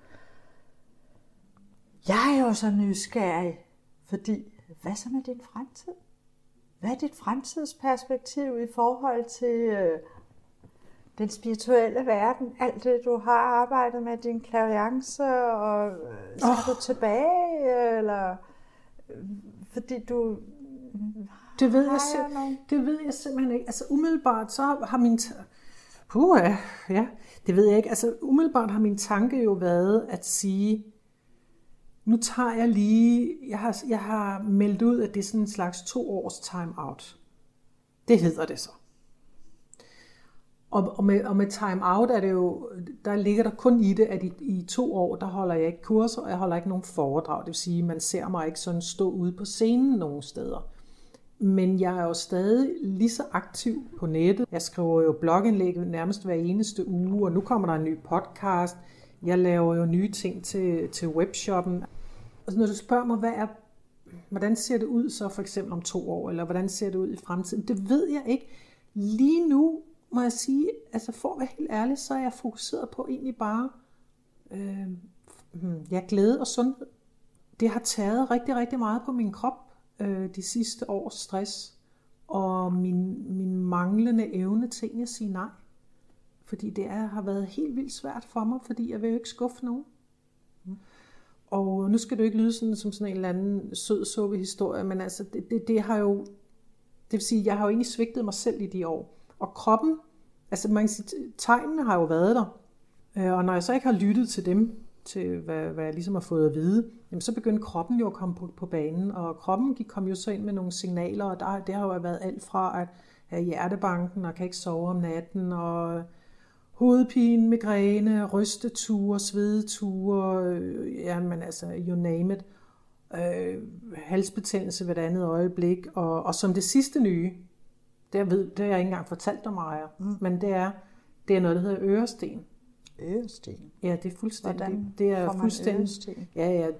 Jeg er jo så nysgerrig, fordi hvad så med din fremtid? Hvad er dit fremtidsperspektiv i forhold til øh, den spirituelle verden? Alt det, du har arbejdet med, din clairvoyance, og øh, skal oh. du tilbage, eller... Fordi du... Det ved, jeg sim- det ved jeg simpelthen ikke. Altså umiddelbart så har min... T- Puh, ja, ja, det ved jeg ikke. Altså umiddelbart har min tanke jo været at sige, nu tager jeg lige, jeg har, jeg har meldt ud, at det er sådan en slags to års time out. Det hedder det så. Og, og, med, og med time out er det jo, der ligger der kun i det, at i, i to år, der holder jeg ikke kurser, og jeg holder ikke nogen foredrag. Det vil sige, man ser mig ikke sådan stå ude på scenen nogen steder. Men jeg er jo stadig lige så aktiv på nettet. Jeg skriver jo blogindlæg nærmest hver eneste uge, og nu kommer der en ny podcast. Jeg laver jo nye ting til, til webshoppen. Og når du spørger mig, hvad er, hvordan ser det ud så for eksempel om to år, eller hvordan ser det ud i fremtiden, det ved jeg ikke. Lige nu må jeg sige, altså for at være helt ærlig, så er jeg fokuseret på egentlig bare øh, ja, glæde og sundhed. Det har taget rigtig, rigtig meget på min krop, øh, de sidste års stress, og min, min manglende evne til at sige nej. Fordi det er, har været helt vildt svært for mig, fordi jeg vil jo ikke skuffe nogen. Mm. Og nu skal det jo ikke lyde sådan, som sådan en eller anden sød suppe historie, men altså det, det, det har jo, det vil sige, jeg har jo egentlig svigtet mig selv i de år. Og kroppen, altså man kan sige, tegnene har jo været der, og når jeg så ikke har lyttet til dem, til hvad, hvad jeg ligesom har fået at vide, jamen så begyndte kroppen jo at komme på, på banen, og kroppen kom jo så ind med nogle signaler, og der, det har jo været alt fra at have hjertebanken, og kan ikke sove om natten, og hovedpine, migræne, rysteture, svedeture, jamen altså you name it, øh, halsbetændelse ved et andet øjeblik, og, og som det sidste nye, det, jeg ved, det har jeg ikke engang fortalt dig, Maja, mm. men det er, det er noget, der hedder øresten. Øresten? Ja, det er fuldstændig. Hvordan det er får man fuldstændig, øresten? Ja, ja.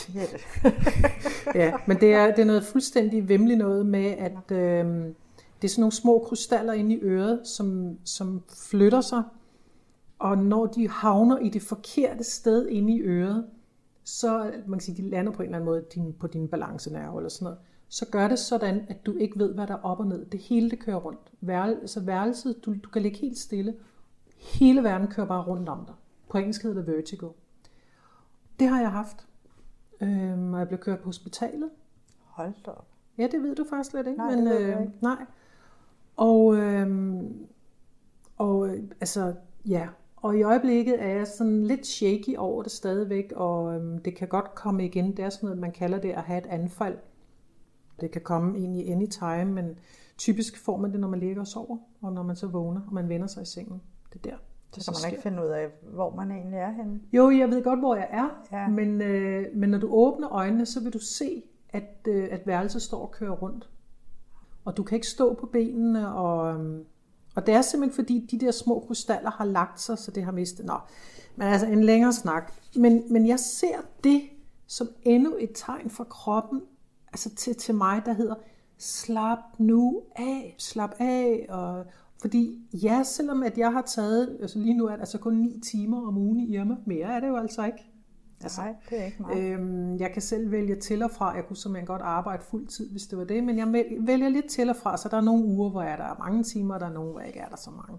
Ja, men det er, det er noget fuldstændig vemmeligt noget med, at øh, det er sådan nogle små krystaller inde i øret, som, som flytter sig, og når de havner i det forkerte sted inde i øret, så man kan sige, de lander på en eller anden måde din, på din balancenerve eller sådan noget, så gør det sådan, at du ikke ved, hvad der er op og ned. Det hele, det kører rundt. Værel, så værelset, du, du kan ligge helt stille. Hele verden kører bare rundt om dig. På engelsk hedder det vertigo. Det har jeg haft. Øhm, og jeg blev kørt på hospitalet. Hold da op. Ja, det ved du faktisk slet ikke. Nej, men, det ved øh, jeg ikke. Nej. Og, øhm, og altså, ja. Og i øjeblikket er jeg sådan lidt shaky over det stadigvæk, og øhm, det kan godt komme igen. Det er sådan noget, man kalder det at have et anfald. Det kan komme egentlig anytime, men typisk får man det, når man ligger og sover, og når man så vågner, og man vender sig i sengen. Det er der. Det kan man ikke finde ud af, hvor man egentlig er henne. Jo, jeg ved godt, hvor jeg er, ja. men, øh, men når du åbner øjnene, så vil du se, at, øh, at værelset står og kører rundt. Og du kan ikke stå på benene, og, øh, og det er simpelthen fordi, de der små krystaller har lagt sig, så det har mistet. Nå, men altså en længere snak. Men, men jeg ser det som endnu et tegn fra kroppen, altså til, til mig, der hedder, slap nu af, slap af, og fordi ja, selvom at jeg har taget, altså lige nu er det altså kun ni timer om ugen i Irma, mere er det jo altså ikke. Altså, Nej, det er ikke meget. Øhm, jeg kan selv vælge til og fra, jeg kunne simpelthen godt arbejde fuld tid, hvis det var det, men jeg vælger lidt til og fra, så der er nogle uger, hvor jeg er der mange timer, og der er nogle, hvor jeg ikke er der så mange.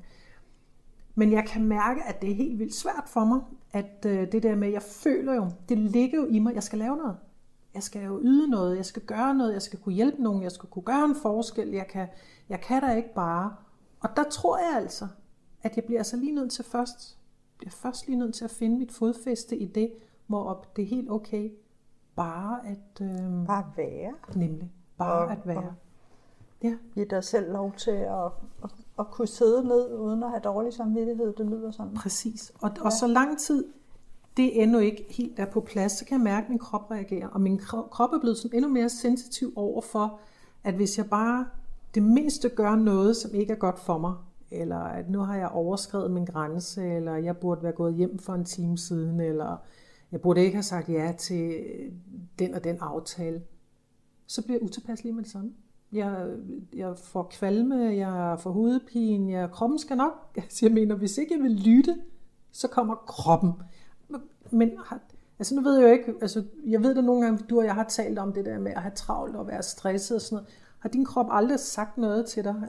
Men jeg kan mærke, at det er helt vildt svært for mig, at øh, det der med, jeg føler jo, det ligger jo i mig, jeg skal lave noget. Jeg skal jo yde noget, jeg skal gøre noget, jeg skal kunne hjælpe nogen, jeg skal kunne gøre en forskel, jeg kan, jeg kan da ikke bare. Og der tror jeg altså, at jeg bliver altså lige nødt til først, bliver først lige nødt til at finde mit fodfæste i det, hvor det er helt okay, bare at... Øh, bare være. Nemlig, bare og, at være. Og ja. Giv dig selv lov til at, at, at kunne sidde ned, uden at have dårlig samvittighed, det lyder sådan. Præcis, og, ja. og så lang tid, det endnu ikke helt er på plads, så kan jeg mærke, at min krop reagerer. Og min krop er blevet sådan endnu mere sensitiv over for, at hvis jeg bare det mindste gør noget, som ikke er godt for mig, eller at nu har jeg overskredet min grænse, eller jeg burde være gået hjem for en time siden, eller jeg burde ikke have sagt ja til den og den aftale, så bliver jeg utilpasselig med det samme. Jeg, jeg får kvalme, jeg får hovedpine, jeg, kroppen skal nok, altså jeg mener, hvis ikke jeg vil lytte, så kommer kroppen. Men altså nu ved jeg jo ikke, altså jeg ved da nogle gange, du og jeg har talt om det der med at have travlt og være stresset og sådan noget. Har din krop aldrig sagt noget til dig?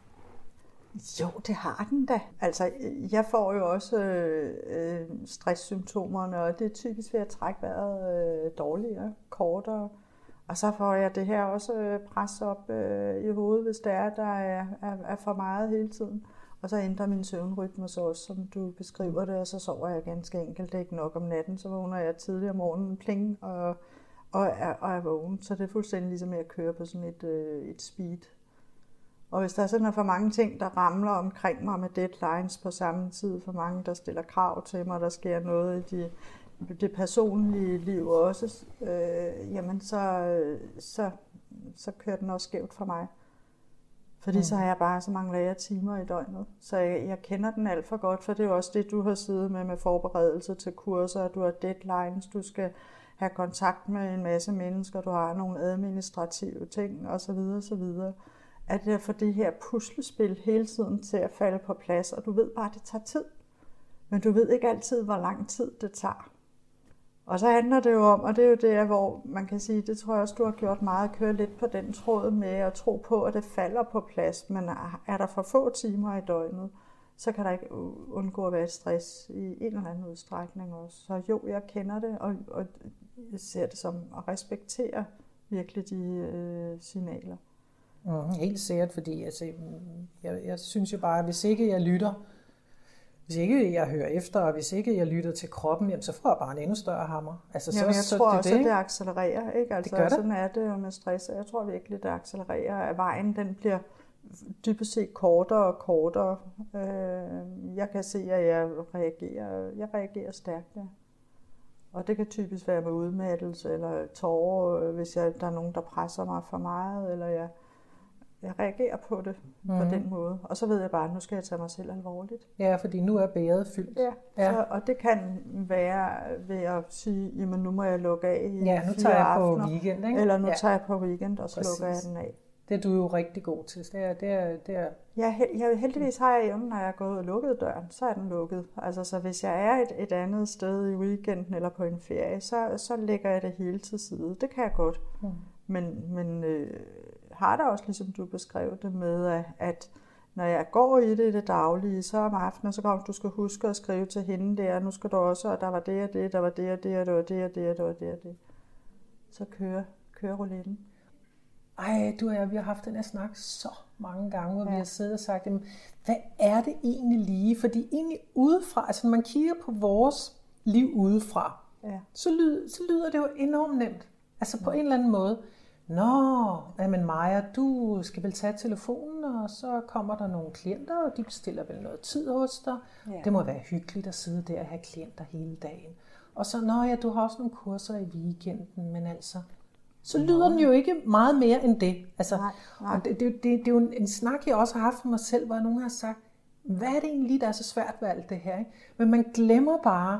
Jo, det har den da. Altså, jeg får jo også øh, stresssymptomerne, og det er typisk ved at trække vejret øh, dårligere, kortere. Og så får jeg det her også pres op øh, i hovedet, hvis det er, der er, er, er for meget hele tiden. Og så ændrer min søvnrytme så også, som du beskriver det, og så sover jeg ganske enkelt. Det er ikke nok om natten, så vågner jeg tidligere om morgenen, pling, og, og, er, og er vågen. Så det er fuldstændig ligesom at køre på sådan et, øh, et speed. Og hvis der er sådan for mange ting, der ramler omkring mig med deadlines på samme tid, for mange, der stiller krav til mig, der sker noget i de, det personlige liv også, øh, jamen så, så, så kører den også skævt for mig. Fordi mm. så har jeg bare så mange lære timer i døgnet. Så jeg, jeg kender den alt for godt, for det er jo også det, du har siddet med med forberedelse til kurser, du har deadlines, du skal have kontakt med en masse mennesker, du har nogle administrative ting osv. osv. At det er for det her puslespil hele tiden til at falde på plads, og du ved bare, at det tager tid. Men du ved ikke altid, hvor lang tid det tager. Og så handler det jo om, og det er jo der, hvor man kan sige, det tror jeg også, du har gjort meget, at køre lidt på den tråd med at tro på, at det falder på plads. Men er der for få timer i døgnet, så kan der ikke undgå at være stress i en eller anden udstrækning også. Så jo, jeg kender det, og, og jeg ser det som at respektere virkelig de øh, signaler. Mm, helt sikkert, fordi altså, jeg, jeg synes jo bare, at hvis ikke jeg lytter, hvis ikke jeg hører efter, og hvis ikke jeg lytter til kroppen, jamen, så får jeg bare en endnu større hammer. Altså, jamen, så, jeg så tror det, også, det, at det accelererer. Ikke? Altså, det gør det. Sådan er det jo med stress, og jeg tror virkelig, det accelererer, at vejen den bliver dybest set kortere og kortere. Jeg kan se, at jeg reagerer, jeg reagerer stærkt, ja. Og det kan typisk være med udmattelse eller tårer, hvis jeg, der er nogen, der presser mig for meget, eller jeg, jeg reagerer på det mm. på den måde. Og så ved jeg bare, at nu skal jeg tage mig selv alvorligt. Ja, fordi nu er bæret fyldt. Ja, ja. Så, og det kan være ved at sige, jamen nu må jeg lukke af i ja, nu tager jeg på aftener, weekend, ikke? eller nu ja. tager jeg på weekend, og så Præcis. lukker jeg den af. Det er du jo rigtig god til. Det er, det er, det er... Ja, jeg, heldigvis har jeg evnen, når jeg er gået og lukket døren, så er den lukket. Altså, så hvis jeg er et, et andet sted i weekenden eller på en ferie, så, så lægger jeg det hele til side. Det kan jeg godt. Mm. Men, men øh, har der også, ligesom du beskrev det med, at, at når jeg går i det i det daglige, så om aftenen, så kommer du skal huske at skrive til hende der, nu skal du også, og der var det og det, der var det og det, og der var det og det, og der var det og det. Så kører, kører rouletten. Ej, du og jeg, vi har haft den her snak så mange gange, hvor ja. vi har siddet og sagt, jamen, hvad er det egentlig lige? Fordi egentlig udefra, altså når man kigger på vores liv udefra, ja. så, lyder, så lyder det jo enormt nemt. Altså på ja. en eller anden måde. Nå, men Maja, du skal vel tage telefonen, og så kommer der nogle klienter, og de bestiller vel noget tid hos dig. Ja. Det må være hyggeligt at sidde der og have klienter hele dagen. Og så, nå ja, du har også nogle kurser i weekenden, men altså... Så lyder den jo ikke meget mere end det. Altså, nej, nej. Og det, det, det, det er jo en snak, jeg også har haft for mig selv, hvor nogen har sagt, hvad er det egentlig, der er så svært ved alt det her? Ikke? Men man glemmer bare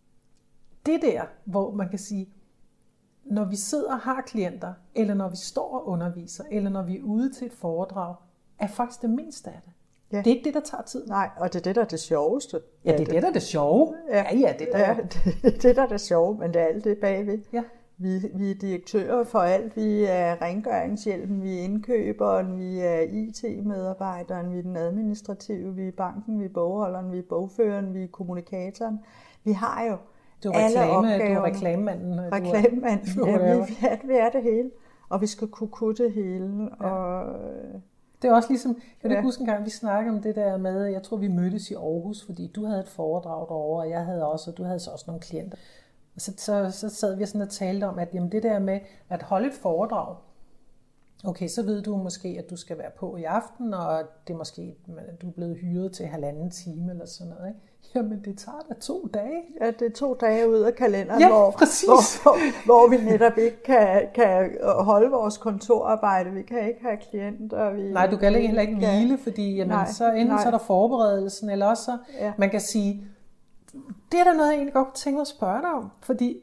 det der, hvor man kan sige, når vi sidder og har klienter, eller når vi står og underviser, eller når vi er ude til et foredrag, er faktisk det mindste af det. Ja. Det er ikke det, der tager tid. Nej, og det er det, der er det sjoveste. Ja, det er det, der er det sjove. Ja, ja, ja det, der ja, det er det, der er det sjove, men det er alt det bagved. Ja. Vi, vi er direktører for alt. Vi er rengøringshjælpen, vi er indkøberen, vi er I T-medarbejderen, vi er den administrative, vi er banken, vi er bogholderen, vi er bogføreren, vi er kommunikatoren. Vi har jo du er alle reklame, opgaverne. Du er reklamemanden. Reklamemanden, ja, vi, vi, er, vi er det hele. Og vi skal kunne kunne det hele. Ja. Og, det er også ligesom, jeg kan ja. huske en gang, vi snakkede om det der med, jeg tror vi mødtes i Aarhus, fordi du havde et foredrag derovre, og jeg havde også, og du havde så også nogle klienter. Og så, så, så sad vi sådan og talte om, at jamen, det der med at holde et foredrag, okay, så ved du måske, at du skal være på i aften, og det er måske, at du er blevet hyret til halvanden time eller sådan noget, ikke? Jamen, det tager da to dage. Ja, det er to dage ud af kalenderen, ja, hvor, hvor, hvor, hvor vi netop ikke kan, kan holde vores kontorarbejde. Vi kan ikke have klienter. Vi, nej, du kan heller ikke kan... hvile, fordi jamen, nej, så enten så er der forberedelsen, eller også så, ja. man kan sige, det er der noget, jeg egentlig godt kunne tænke mig at spørge dig om, fordi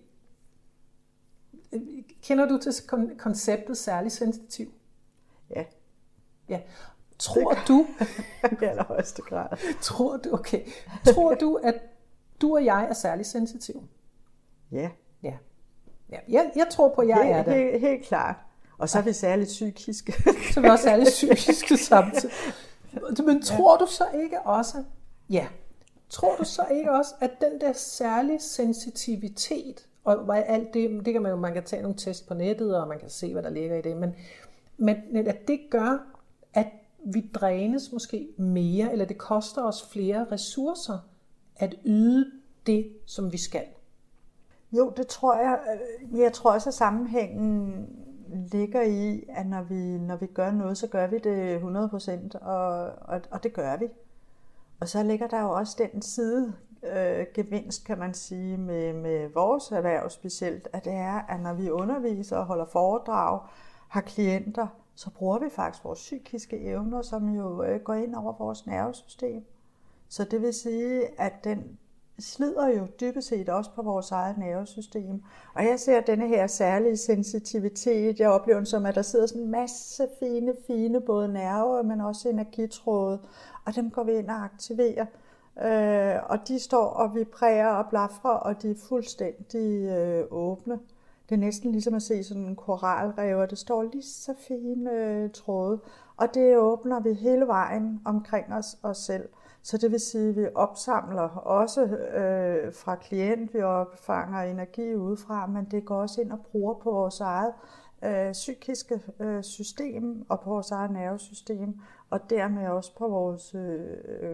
kender du til konceptet særlig sensitiv? Ja. Ja. Tror du, i allerhøjeste grad. Tror du, okay. Tror du, at du og jeg er særlig sensitiv? Ja. Ja. Ja. Jeg, jeg tror på, at jeg helt, er det. Helt, helt klart. Og så er vi særligt psykiske. Så er vi også særligt psykiske samtidig. Men tror du så ikke også, ja, tror du så ikke også, at den der særlige sensitivitet, og alt det, det kan man jo, man kan tage nogle test på nettet, og man kan se, hvad der ligger i det, men, men at det gør, at vi drænes måske mere, eller det koster os flere ressourcer at yde det, som vi skal? Jo, det tror jeg. Jeg tror også, at sammenhængen ligger i, at når vi, når vi gør noget, så gør vi det hundrede procent, og, og, og det gør vi. Og så ligger der jo også den side øh, gevinst, kan man sige, med, med vores erhverv specielt, at det er, at når vi underviser og holder foredrag, har klienter, så bruger vi faktisk vores psykiske evner, som jo øh, går ind over vores nervesystem. Så det vil sige, at den slider jo dybest set også på vores eget nervesystem. Og jeg ser denne her særlige sensitivitet, jeg oplever den som, at der sidder sådan en masse fine, fine både nerver, men også energitråde, og dem går vi ind og aktiverer. Øh, og de står og vibrerer og blafrer, og de er fuldstændig øh, åbne. Det er næsten ligesom at se sådan en koralrev, og det står lige så fine øh, tråde, og det åbner vi hele vejen omkring os, os selv. Så det vil sige, at vi opsamler også øh, fra klient, vi opfanger energi udefra, men det går også ind og bruger på vores eget øh, psykiske øh, system og på vores eget nervesystem, og dermed også på vores øh,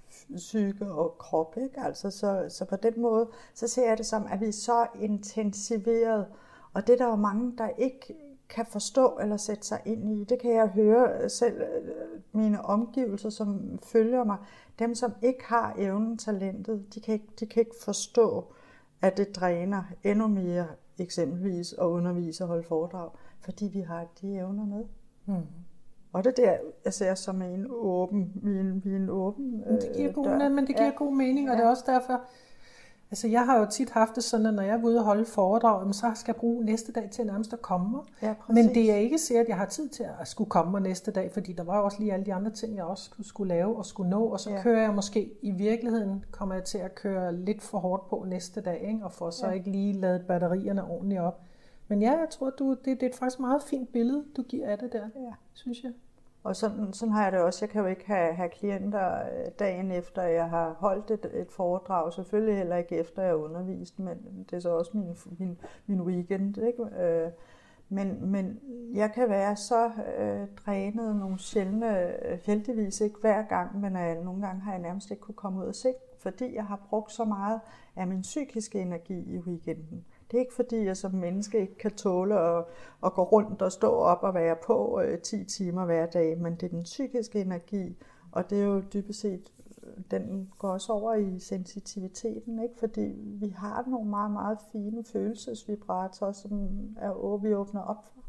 psyke og krop. Ikke? Altså, så, så på den måde, så ser jeg det som, at vi er så intensiveret, og det er der jo mange, der ikke kan forstå eller sætte sig ind i. Det kan jeg høre selv mine omgivelser, som følger mig. Dem, som ikke har evnen, talentet, de kan ikke, de kan ikke forstå, at det dræner endnu mere, eksempelvis at undervise og holde foredrag, fordi vi har de evner med. Mm. Og det der, jeg ser som en åben, min, min åben øh, det giver god, dør. Men det giver ja. god mening, og ja. det er også derfor, altså jeg har jo tit haft det sådan, at når jeg er ude og holde foredrag, så skal jeg bruge næste dag til nærmest at komme. Ja, men det er ikke sikkert, at jeg har tid til at skulle komme næste dag, fordi der var også lige alle de andre ting, jeg også skulle lave og skulle nå, og så ja. kører jeg måske, i virkeligheden kommer jeg til at køre lidt for hårdt på næste dag, ikke? Og får så ja. ikke lige lavet batterierne ordentligt op. Men ja, jeg tror, du, det, det er et faktisk meget fint billede, du giver af det der, ja. synes jeg. Og sådan, sådan har jeg det også. Jeg kan jo ikke have, have klienter dagen efter, jeg har holdt et, et foredrag. Selvfølgelig heller ikke efter, jeg har undervist, men det er så også min, min, min weekend. Ikke? Men, men jeg kan være så øh, drænet nogle sjældne, heldigvis ikke hver gang, men øh, nogle gange har jeg nærmest ikke kunne komme ud af seng, fordi jeg har brugt så meget af min psykiske energi i weekenden. Det er ikke fordi, jeg som menneske ikke kan tåle at, at gå rundt og stå op og være på øh, ti timer hver dag, men det er den psykiske energi, og det er jo dybest set, den går også over i sensitiviteten, ikke? Fordi vi har nogle meget, meget fine følelsesvibratorer, som er, vi åbner op for.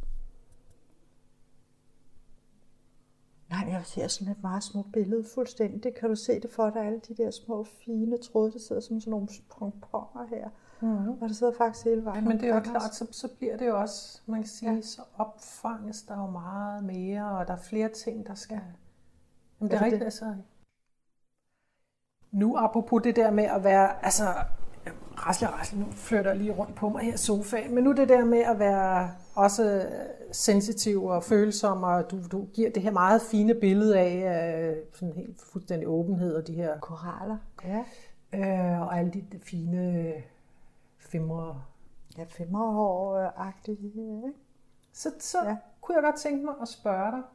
Nej, jeg ser sådan et meget smukt billede, fuldstændig. Kan du se det for dig, alle de der små, fine tråde, der sidder som sådan nogle pomponger her. Mm-hmm. Og der sidder faktisk hele vejen. Men det er jo klart, så, så bliver det jo også, man kan sige, ja. så opfanges der jo meget mere, og der er flere ting, der skal... Jamen det er rigtigt, altså... Nu apropos det der med at være, altså... Rasle, rasle, nu flytter jeg lige rundt på mig her i sofaen, men nu det der med at være også sensitiv og følsom, og du, du giver det her meget fine billede af sådan helt fuldstændig åbenhed, og de her koraller, ja. øh, og alle de, de fine femmer. Ja, femmerhår-agtige, ikke? Så, så ja. kunne jeg godt tænke mig at spørge dig.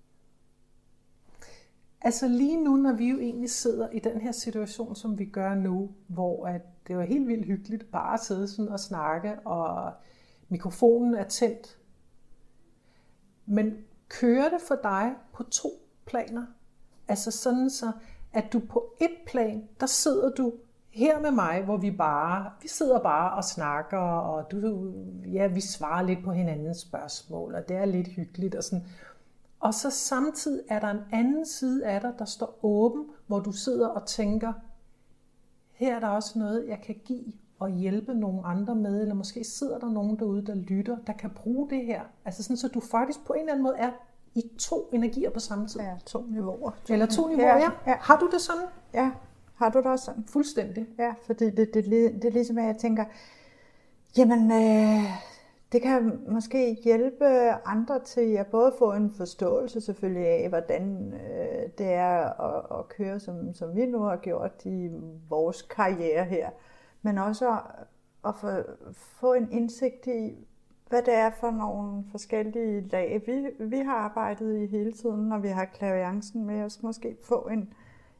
Altså lige nu, når vi jo egentlig sidder i den her situation, som vi gør nu, hvor at det var helt vildt hyggeligt bare at sidde sådan og snakke, og mikrofonen er tændt. Men kører det for dig på to planer? Altså sådan så, at du på et plan, der sidder du her med mig, hvor vi bare, vi sidder bare og snakker, og du, ja, vi svarer lidt på hinandens spørgsmål, og det er lidt hyggeligt og sådan. Og så samtidig er der en anden side af dig, der står åben, hvor du sidder og tænker, her er der også noget, jeg kan give og hjælpe nogle andre med, eller måske sidder der nogen derude, der lytter, der kan bruge det her. Altså sådan, så du faktisk på en eller anden måde er i to energier på samme tid. Ja, to niveauer. To eller to niveauer, ja. ja. Har du det sådan? Ja, har du det også sådan? Fuldstændig. Ja, fordi det, det, det, det er ligesom, at jeg tænker, jamen... Øh Det kan måske hjælpe andre til at både få en forståelse selvfølgelig af, hvordan øh, det er at, at køre, som, som vi nu har gjort i vores karriere her, men også at, at få, få en indsigt i, hvad det er for nogle forskellige lag, vi, vi har arbejdet i hele tiden, når vi har klaviancen med os. Måske få en,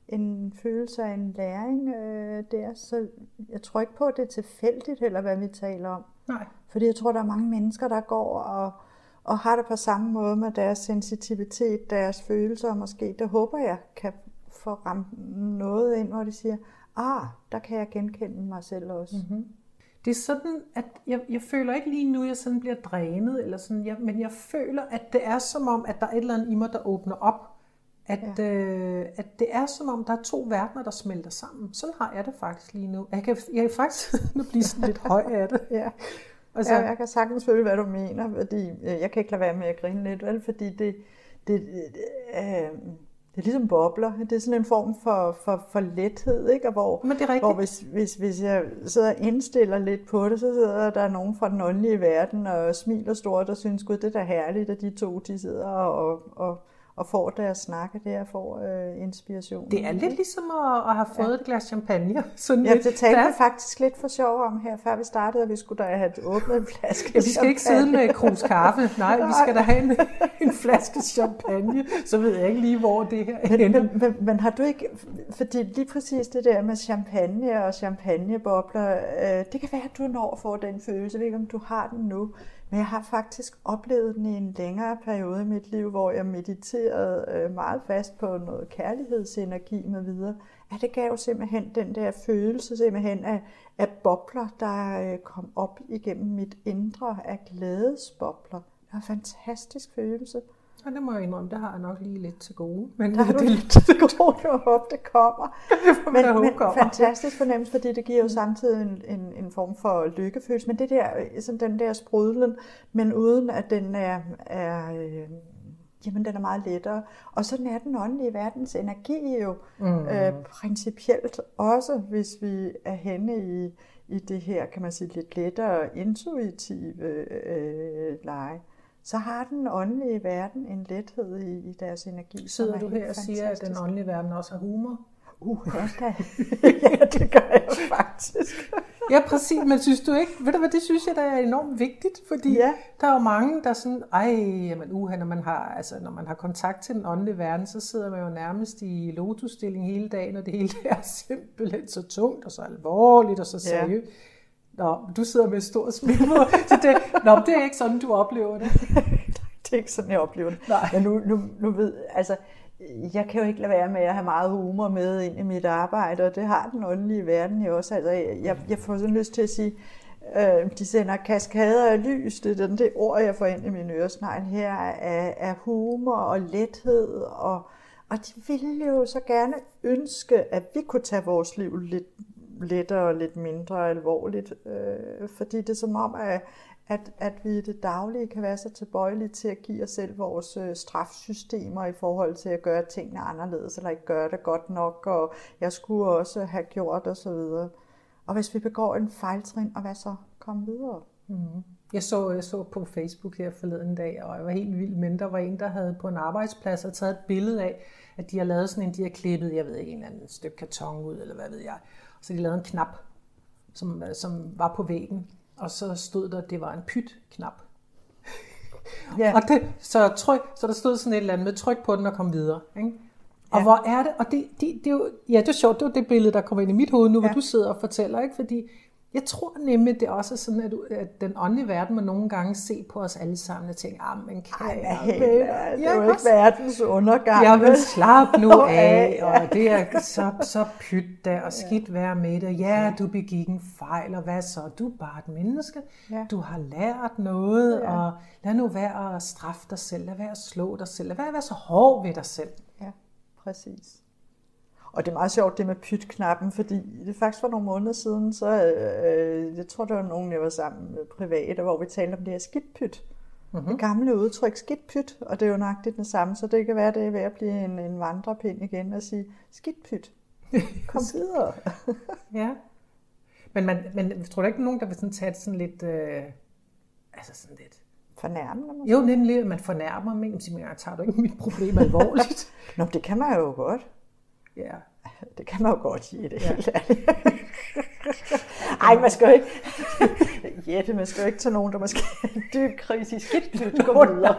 en følelse af en læring øh, der. Så jeg tror ikke på, at det er tilfældigt, eller hvad vi taler om. Nej. Fordi jeg tror, der er mange mennesker, der går og, og har det på samme måde med deres sensitivitet, deres følelser. Og måske, det håber jeg, kan få ramt noget ind, hvor de siger, ah, der kan jeg genkende mig selv også. Mm-hmm. Det er sådan, at jeg, jeg føler ikke lige nu, at jeg sådan bliver drænet, eller sådan, jeg, men jeg føler, at det er som om, at der er et eller andet i mig, der åbner op. At, ja. øh, at det er som om, der er to verdener, der smelter sammen. Sådan har jeg det faktisk lige nu. Jeg kan, jeg kan faktisk nu blive sådan lidt høj af det. Ja. Altså, ja, jeg kan sagtens føle, hvad du mener, fordi jeg kan ikke lade være med at grine lidt, vel? Fordi det, det, det, øh, det er ligesom bobler. Det er sådan en form for, for, for lethed, ikke? Og hvor, men det er hvor hvis, hvis, hvis jeg sidder og indstiller lidt på det, så sidder der nogen fra den åndelige verden og smiler stort og synes, gud, det er da herligt, at de to de sidder og, og, og får deres snakke der, får øh, inspiration. Det er lidt ligesom at, at have fået ja. et glas champagne. Sådan ja, lidt, det talte der... vi faktisk lidt for sjov om her, før vi startede, at vi skulle da have åbnet en flaske ja, vi skal champagne. Ikke sidde med krus kaffe. Nej, vi skal da have en, en flaske champagne. Så ved jeg ikke lige, hvor det her men, men, men, men har du ikke, fordi lige præcis det der med champagne og champagnebobler, øh, det kan være, at du når at få den følelse. Jeg ved ikke, om du har den nu. Men jeg har faktisk oplevet den i en længere periode i mit liv, hvor jeg mediterede meget fast på noget kærlighedsenergi med videre. Ja, det gav simpelthen den der følelse simpelthen af, af bobler, der kom op igennem mit indre af glædesbobler. Det var en fantastisk følelse. Ja, det må jeg indrømme, det har jeg nok lige lidt til gode. Men der har det du lidt til gode, jeg håber, det kommer. men jeg men kommer. Fantastisk fornemmelse, fordi det giver jo samtidig en, en, en form for lykkefølelse. Men det der, sådan den der sprudlen, men uden at den er, er øh, jamen den er meget lettere. Og sådan er den åndelige verdens energi jo mm. øh, principielt også, hvis vi er henne i, i det her, kan man sige, lidt lettere intuitive øh, leje. Så har den åndelige verden en lethed i, i deres energi. Sidder du her og siger, at den åndelige verden også har humor? Uh, ja, da. Ja, det gør jeg faktisk. Ja, præcis. Men synes du ikke, ved du hvad, det synes jeg, der er enormt vigtigt, fordi ja. der er jo mange, der sådan, ej, jamen uha, når man har, altså, når man har kontakt til den åndelige verden, så sidder man jo nærmest i lotusstilling hele dagen, og det hele er simpelthen så tungt, og så alvorligt, og så seriøst. Ja. Nå, du sidder med et stort smil på. Det, nå, det er ikke sådan, du oplever det. Det er ikke sådan, jeg oplever det. Nej. Men nu, nu, nu ved, altså, jeg kan jo ikke lade være med at have meget humor med ind i mit arbejde, og det har den åndelige verden jo også. Altså, jeg, jeg får sådan lyst til at sige, øh, de sender kaskader af lys, det er den, det ord, jeg får ind i min øresnegl her, af, af humor og lethed, og, og de ville jo så gerne ønske, at vi kunne tage vores liv lidt lettere og lidt mindre alvorligt, øh, fordi det er som om, at, at, at vi i det daglige kan være så tilbøjelige til at give os selv vores øh, strafsystemer i forhold til at gøre tingene anderledes, eller ikke gøre det godt nok, og jeg skulle også have gjort og så videre. Og hvis vi begår en fejltrin, og hvad så? Kom videre. Mm-hmm. Jeg så, jeg så på Facebook her forleden dag, og jeg var helt vild, men der var en, der havde på en arbejdsplads og taget et billede af, at de har lavet sådan en, de har klippet, jeg ved ikke, en eller anden stykke karton ud, eller hvad ved jeg. Så de lavede en knap, som, som var på væggen, og så stod der, at det var en pyt-knap. Yeah. Og det, så, tryk, så der stod sådan et eller andet med tryk på den og kom videre. Ikke? Og ja. Hvor er det? Og det, det, det er jo, ja, det er sjovt, det var det billede, der kom ind i mit hoved nu, ja. Hvor du sidder og fortæller, ikke? Fordi jeg tror nemlig, det er også sådan, at, du, at den åndelige verden må nogle gange se på os alle sammen og tænke, ah, men kære, det er jo ikke verdens undergang. Jeg vil slappe nu af, og det er så, så pyt da, og skidt være med det. Ja, du begik en fejl, og hvad så? Du er bare et menneske. Ja. Du har lært noget, ja. Og lad nu være at straffe dig selv, lad være at slå dig selv, lad være at være så hård ved dig selv. Ja, præcis. Og det er meget sjovt det med pyt-knappen, fordi det faktisk var nogle måneder siden, så øh, jeg tror, der var nogen, jeg var sammen med private, hvor vi talte om det her skidt-pyt. Mm-hmm. Det gamle udtryk skidt-pyt, og det er jo nøjagtigt det samme, så det kan være, det er ved at blive en, en vandrepind igen og sige skidt-pyt. Kom videre. Ja, men, man, men tror du ikke nogen, der vil sådan tage det sådan lidt, øh, altså sådan lidt, fornærmende måske? Jo, nemlig, man fornærmer mig, men siger, jeg tager du ikke mit problem alvorligt. Nå, det kan man jo godt. Ja. Det kan man jo godt sige, det helt ærligt. Ej, man skal jo ikke. Jette, man skal jo ikke tage nogen, der måske er en dyb krise i skidt, gå videre.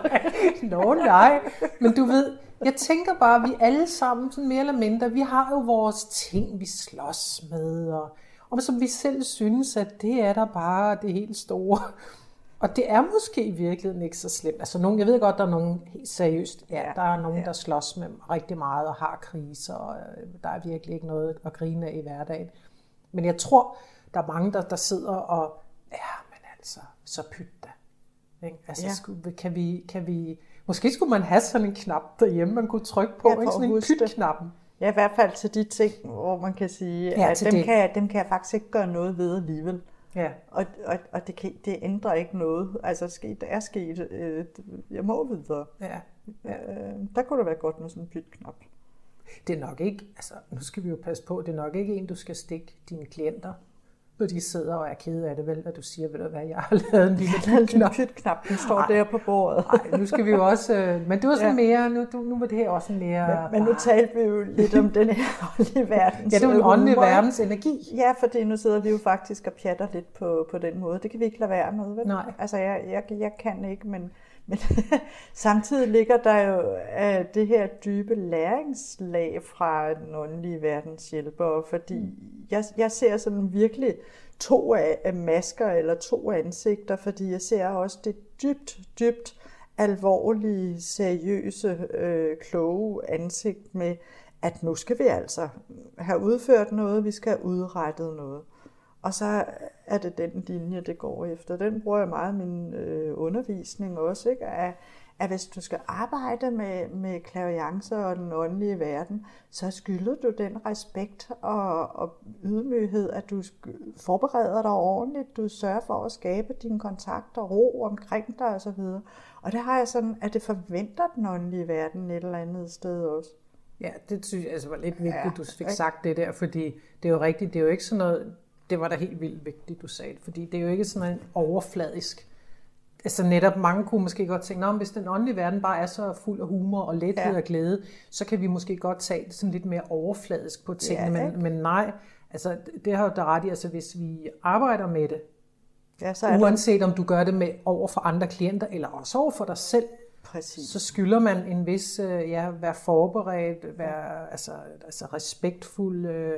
Nå nej, men du ved, jeg tænker bare, at vi alle sammen, sådan mere eller mindre, vi har jo vores ting, vi slås med, og, og som vi selv synes, at det er der bare det helt store. Og det er måske i virkeligheden ikke så slemt. Altså, nogen, jeg ved godt, der er nogen helt seriøst, ja, der er nogen, der slås med rigtig meget og har kriser, og der er virkelig ikke noget at grine af i hverdagen. Men jeg tror, der er mange, der, der sidder og, ja, men altså, så pyt da. Ikke? Altså, ja. skulle, kan, vi, kan vi, måske skulle man have sådan en knap derhjemme, man kunne trykke på, ja, ikke? Sådan en pyt-knappen. Ja, i hvert fald til de ting, hvor man kan sige, ja, at dem kan, dem kan jeg faktisk ikke gøre noget ved alligevel. Ja. Og, og, og det, kan, det ændrer ikke noget. Altså, sket, det er sket. Øh, jeg må videre. Ja. Ja. Øh, der kunne det være godt med sådan en pyt-knap. Det er nok ikke, altså nu skal vi jo passe på, det er nok ikke en, du skal stikke dine klienter, når de sidder og er kede af det, vel, at du siger, ved du hvad, jeg har lavet en lille pyt-knap. Pyt-knap, den står Ej. der på bordet. Nej, nu skal vi jo også, øh, men det var sådan ja. mere, nu, nu var det her også mere... Men, men nu talte vi jo lidt om den her åndelige verdens... Ja, det er jo en åndelig verdens energi. Ja, fordi nu sidder vi jo faktisk og pjatter lidt på, på den måde. Det kan vi ikke lade være med, vel? Nej. Altså, jeg, jeg, jeg kan ikke, men... Men samtidig ligger der jo uh, det her dybe læringslag fra den åndelige verdens hjælpere, fordi jeg, jeg ser sådan virkelig to af masker eller to ansigter, fordi jeg ser også det dybt, dybt alvorlige, seriøse, øh, kloge ansigt med, at nu skal vi altså have udført noget, vi skal have udrettet noget. Og så er det den linje, det går efter. Den bruger jeg meget i min øh, undervisning også, ikke? At, at hvis du skal arbejde med, med clairvoyance og den åndelige verden, så skylder du den respekt og, og ydmyghed, at du forbereder dig ordentligt, du sørger for at skabe dine kontakter, ro omkring dig osv. Og det har jeg sådan, at det forventer den åndelige verden et eller andet sted også. Ja, det synes jeg altså var lidt vigtigt, ja, du fik sagt det der, fordi det er jo rigtigt, det er jo ikke sådan noget... Det var da helt vildt vigtigt, du sagde det, fordi det er jo ikke sådan en overfladisk. Altså netop mange kunne måske godt tænke, at hvis den åndelige verden bare er så fuld af humor og lethed ja. og glæde, så kan vi måske godt tage det sådan lidt mere overfladisk på tingene, ja, men, men nej, altså det har jo da ret i, altså hvis vi arbejder med det, ja, så er uanset det... om du gør det med over for andre klienter, eller også over for dig selv, præcis. Så skylder man en vis, ja, være forberedt, være altså, altså respektfuld, øh,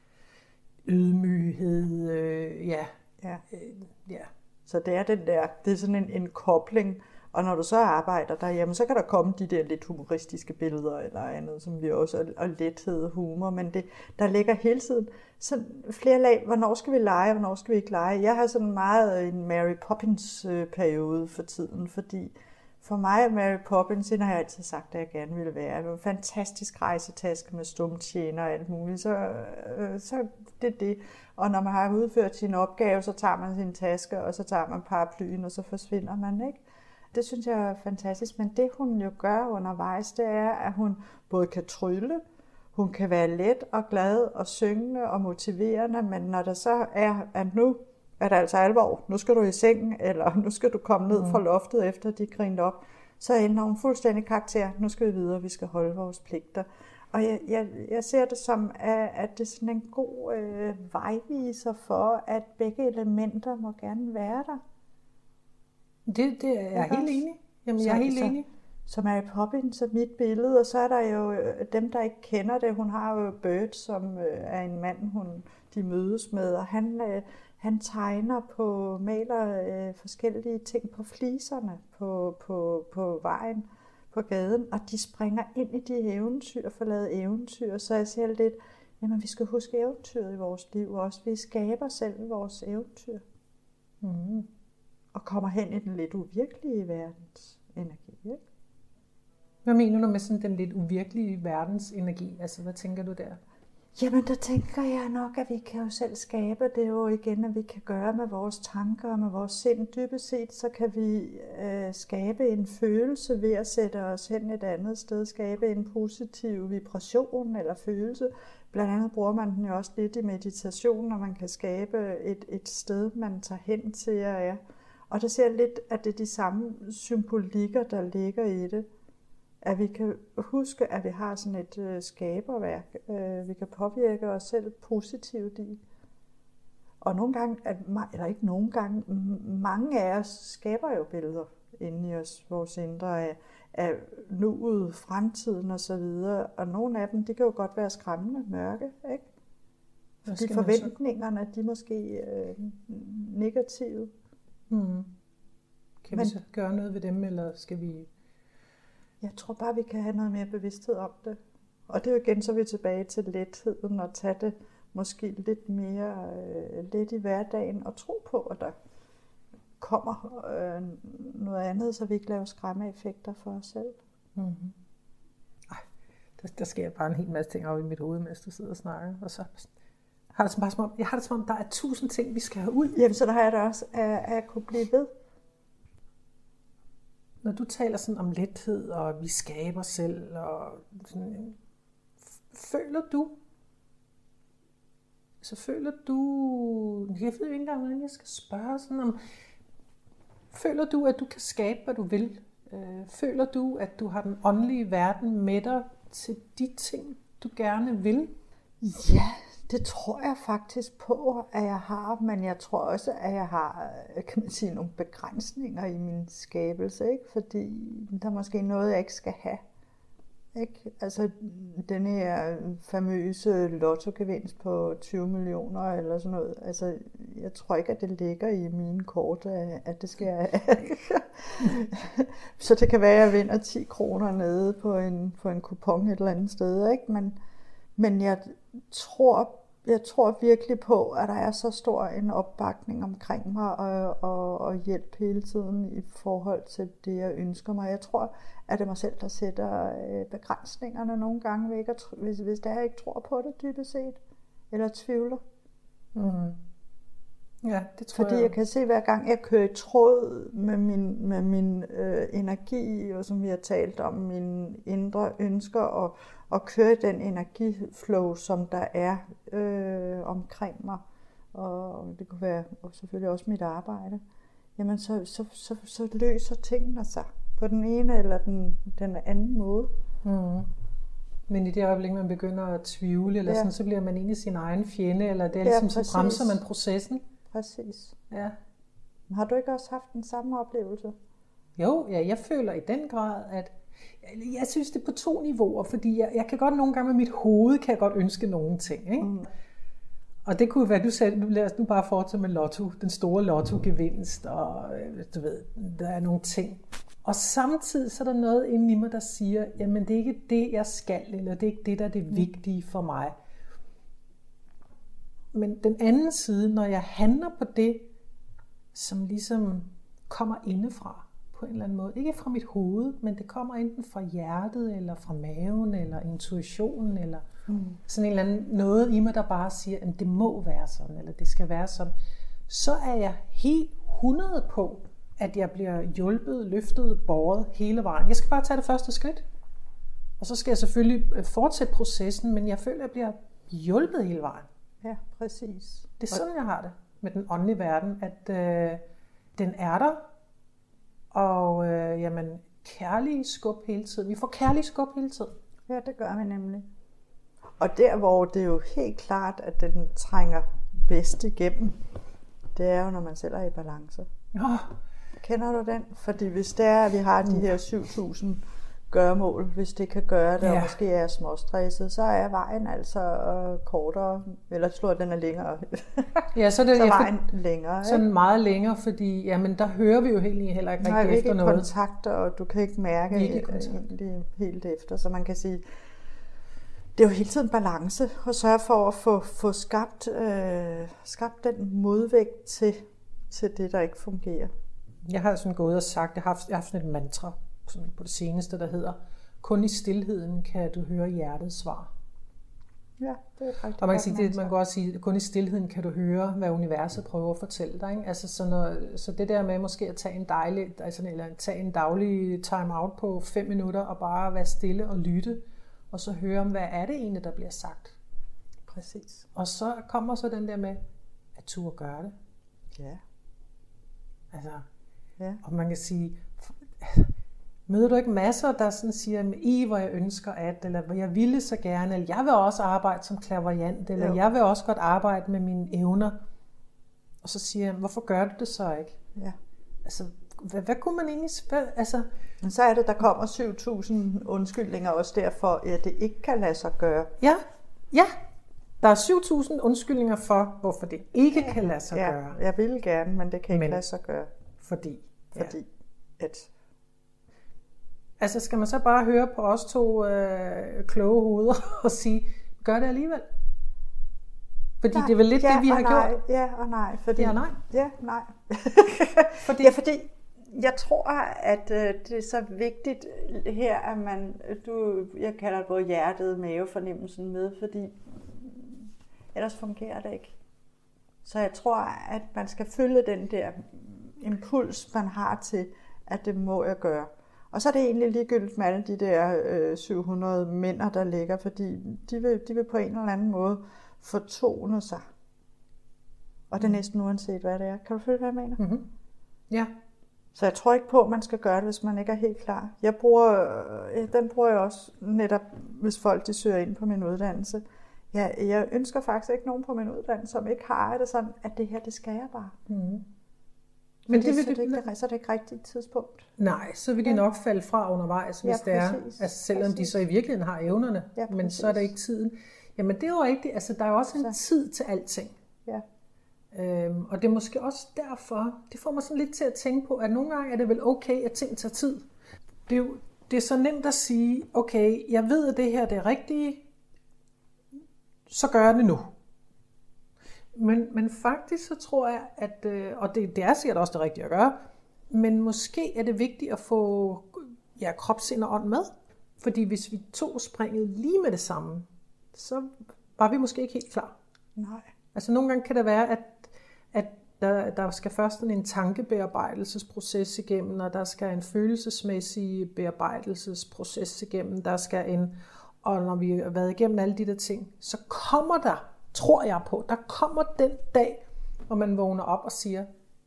ydmyghed, øh, ja. Ja. Øh, ja. Så det er den der, det er sådan en, en kobling, og når du så arbejder der, jamen så kan der komme de der lidt humoristiske billeder eller andet, som vi også, og lethed og humor, men det, der ligger hele tiden sådan flere lag, hvornår skal vi lege, hvornår skal vi ikke lege. Jeg har sådan meget en Mary Poppins periode for tiden, fordi for mig og Mary Poppins, den har jeg altid sagt, at jeg gerne ville være. Det var en fantastisk rejsetaske med stumtjener og alt muligt, så, øh, så det er det. Og når man har udført sin opgave, så tager man sin taske, og så tager man paraplyen, og så forsvinder man, ikke? Det synes jeg er fantastisk, men det hun jo gør undervejs, det er, at hun både kan trylle, hun kan være let og glad og syngende og motiverende, men når der så er, at nu er det altså alvor, nu skal du i sengen, eller nu skal du komme ned fra loftet, efter de griner op, så ændrer hun fuldstændig karakter. Nu skal vi videre, vi skal holde vores pligter. Og jeg, jeg, jeg ser det som, at det er sådan en god øh, vejviser for, at begge elementer må gerne være der. Det, det er jeg helt enig. Jamen, jeg er helt enig. Så Mary Poppins er mit billede, og så er der jo dem, der ikke kender det. Hun har jo Bert, som er en mand, hun, de mødes med, og han... Han tegner på, maler øh, forskellige ting på fliserne på, på, på vejen, på gaden, og de springer ind i de eventyr, for lavet eventyr, så jeg siger lidt, jamen vi skal huske eventyret i vores liv også. Vi skaber selv vores eventyr. Mm. Og kommer hen i den lidt uvirkelige verdens energi. Ikke? Hvad mener du med sådan den lidt uvirkelige verdens energi? Altså, hvad tænker du der? Jamen, der tænker jeg nok, at vi kan jo selv skabe det jo igen, at vi kan gøre med vores tanker og med vores sind. Dybest set, så kan vi øh, skabe en følelse ved at sætte os hen et andet sted, skabe en positiv vibration eller følelse. Blandt andet bruger man den jo også lidt i meditation, når man kan skabe et, et sted, man tager hen til og er. Og der ser jeg lidt, at det er de samme symbolikker, der ligger i det. At vi kan huske, at vi har sådan et øh, skaberværk, øh, vi kan påvirke os selv positivt i. Og nogle gange, eller ikke nogle gange, mange af os skaber jo billeder inde i os, vores indre af, af nuet, fremtiden og så videre. Og nogle af dem, de kan jo godt være skræmmende mørke, ikke? Fordi forventningerne, de er måske øh, negative. Mm. Kan Men, vi så gøre noget ved dem, eller skal vi... Jeg tror bare, vi kan have noget mere bevidsthed om det. Og det er jo igen, så er vi tilbage til letheden og tage det måske lidt mere øh, let i hverdagen og tro på, at der kommer øh, noget andet, så vi ikke laver skræmmeeffekter for os selv. Mm-hmm. Ej, der, der sker bare en hel masse ting op i mit hoved, mens du sidder og snakker. Og så har det bare som om, jeg har det som om, der er tusind ting, vi skal have ud. Jamen, så der har jeg da også, at, at jeg kunne blive ved. Når du taler sådan om lethed, og vi skaber selv, og sådan, føler du, så føler du, jeg ved jo ikke engang, hvordan jeg skal spørge sådan om, føler du, at du kan skabe, hvad du vil? Føler du, at du har den åndelige verden med dig til de ting, du gerne vil? Ja, det tror jeg faktisk på, at jeg har, men jeg tror også, at jeg har, kan man sige, nogle begrænsninger i min skabelse, ikke? Fordi der er måske noget, jeg ikke skal have. Ikke? Altså den her famøse lottogevinst på tyve millioner eller sådan noget. Altså jeg tror ikke, at det ligger i mine kort, at det skal jeg have. Så det kan være, at jeg vinder ti kroner nede på en, på en kupon et eller andet sted. Ikke? Men, men jeg tror, jeg tror virkelig på, at der er så stor en opbakning omkring mig og, og, og hjælp hele tiden i forhold til det, jeg ønsker mig. Jeg tror, at det er mig selv, der sætter begrænsningerne nogle gange, ikke? Hvis, hvis det er, jeg ikke tror på det dybest set, eller tvivler. Mm. Ja, det tror Fordi jeg. jeg kan se, hver gang jeg kører i tråd med min, med min øh, energi, og som vi har talt om, mine indre ønsker, og, og køre den energiflow, som der er øh, omkring mig, og det kunne være og selvfølgelig også mit arbejde, jamen så, så, så, så løser tingene sig på den ene eller den, den anden måde. Mm. Men i det øjeblik, man begynder at tvivle, eller ja. sådan, så bliver man egentlig sin egen fjende, eller det er ligesom, ja, så bremser man processen. Præcis. Ja. Har du ikke også haft den samme oplevelse? Jo, ja, jeg føler i den grad, at jeg synes det er på to niveauer, fordi jeg, jeg kan godt nogle gange med mit hoved, kan jeg godt ønske nogle ting, ikke? Mm. Og det kunne være, du sagde, nu lad os nu bare fortsætte med lotto, den store lotto-gevinst, og du ved, der er nogle ting. Og samtidig så er der noget inde i mig, der siger, jamen det er ikke det, jeg skal, eller det er ikke det, der er det vigtige for mig. Men den anden side, når jeg handler på det, som ligesom kommer indefra på en eller anden måde, ikke fra mit hoved, men det kommer enten fra hjertet, eller fra maven, eller intuitionen, eller mm. sådan en eller anden noget i mig, der bare siger, at det må være sådan, eller det skal være sådan, så er jeg helt hundrede på, at jeg bliver hjulpet, løftet, båret hele vejen. Jeg skal bare tage det første skridt, og så skal jeg selvfølgelig fortsætte processen, men jeg føler, at jeg bliver hjulpet hele vejen. Ja, præcis. Det er sådan, jeg har det med den åndelige verden, at øh, den er der, og øh, jamen, kærlig skub hele tiden. Vi får kærlig skub hele tiden. Ja, det gør vi nemlig. Og der, hvor det er jo helt klart, at den trænger bedst igennem, det er jo, når man selv er i balance. Oh. Kender du den? Fordi hvis det er, at vi har de her syv tusind gørmål, hvis det kan gøre det, ja. Og måske er småstresset, så er vejen altså øh, kortere, eller slår den er længere. Ja, så er det, så er vejen for, længere. Sådan ikke? Meget længere, fordi jamen, der hører vi jo helt, heller ikke rigtig efter noget. Nej, ikke kontakt, og du kan ikke mærke egentlig helt efter, så man kan sige, det er jo hele tiden balance, og sørge for at få, få skabt, øh, skabt den modvægt til, til det, der ikke fungerer. Jeg har sådan gået og sagt, jeg har haft, jeg har haft sådan et mantra sådan på det seneste, der hedder, kun i stilheden kan du høre hjertets svar. Ja, det er faktisk. Og man kan, sige, det, man kan også sige, kun i stilheden kan du høre, hvad universet prøver at fortælle dig. Ikke? Altså, så, når, så det der med måske at tage en, dejlig, altså, eller tage en daglig time-out på fem minutter, og bare være stille og lytte, og så høre om, hvad er det egentlig, der bliver sagt. Præcis. Og så kommer så den der med, at turde gøre det. Ja. Altså, ja. Og man kan sige, møder du ikke masser, der sådan siger, i hvor jeg ønsker at, eller hvor jeg ville så gerne, eller jeg vil også arbejde som clairvoyant, eller jo. Jeg vil også godt arbejde med mine evner. Og så siger jeg, hvorfor gør du det så ikke? Ja. Altså, hvad, hvad kunne man egentlig spørge? Altså, men så er det, der kommer syv tusind undskyldninger også derfor, at det ikke kan lade sig gøre. Ja, ja. Der er syv tusind undskyldninger for, hvorfor det ikke kan lade sig ja, gøre. Jeg vil gerne, men det kan ikke men, lade sig gøre. Fordi? Fordi ja. at... Altså, skal man så bare høre på os to øh, kloge hoveder og sige, gør det alligevel? Fordi nej, det er vel lidt ja, det, vi har nej, gjort? Ja og nej. Fordi, ja, nej. Ja, nej. fordi, ja, fordi jeg tror, at øh, det er så vigtigt her, at man, du, jeg kalder det både hjertet og mavefornemmelsen med, fordi ellers fungerer det ikke. Så jeg tror, at man skal følge den der impuls, man har til, at det må jeg gøre. Og så er det egentlig ligegyldigt med alle de der øh, syv hundrede mænd, der ligger, fordi de vil, de vil på en eller anden måde fortone sig. Og det er næsten uanset, hvad det er. Kan du følge, hvad jeg mener? Mm-hmm. Ja. Så jeg tror ikke på, at man skal gøre det, hvis man ikke er helt klar. Jeg bruger, øh, den bruger jeg også netop, hvis folk de søger ind på min uddannelse. Jeg, jeg ønsker faktisk ikke nogen på min uddannelse, som ikke har det sådan, at det her, det skal jeg bare. Mm-hmm. Men det, så, det ikke, så er det ikke rigtigt tidspunkt. Nej, så vil de nok falde fra undervejs, hvis ja, det er. Altså, selvom præcis. De så i virkeligheden har evnerne, ja, men så er det ikke tiden. Jamen det er jo rigtigt, altså der er jo også en så. tid til alting. Ja. Øhm, og det er måske også derfor, det får mig sådan lidt til at tænke på, at nogle gange er det vel okay, at ting tager tid. Det er jo det er så nemt at sige, okay, jeg ved, at det her det er rigtigt, så gør jeg det nu. Men, men faktisk så tror jeg, at, og det, det er sikkert også det rigtige at gøre, men måske er det vigtigt at få ja, krop, sind og ånd med. Fordi hvis vi tog springet lige med det samme, så var vi måske ikke helt klar. Nej. Altså nogle gange kan det være, at, at der, der skal først en tankebearbejdelsesproces igennem, og der skal en følelsesmæssig bearbejdelsesproces igennem, der skal en, og når vi har været igennem alle de der ting, så kommer der, tror jeg på, der kommer den dag, hvor man vågner op og siger,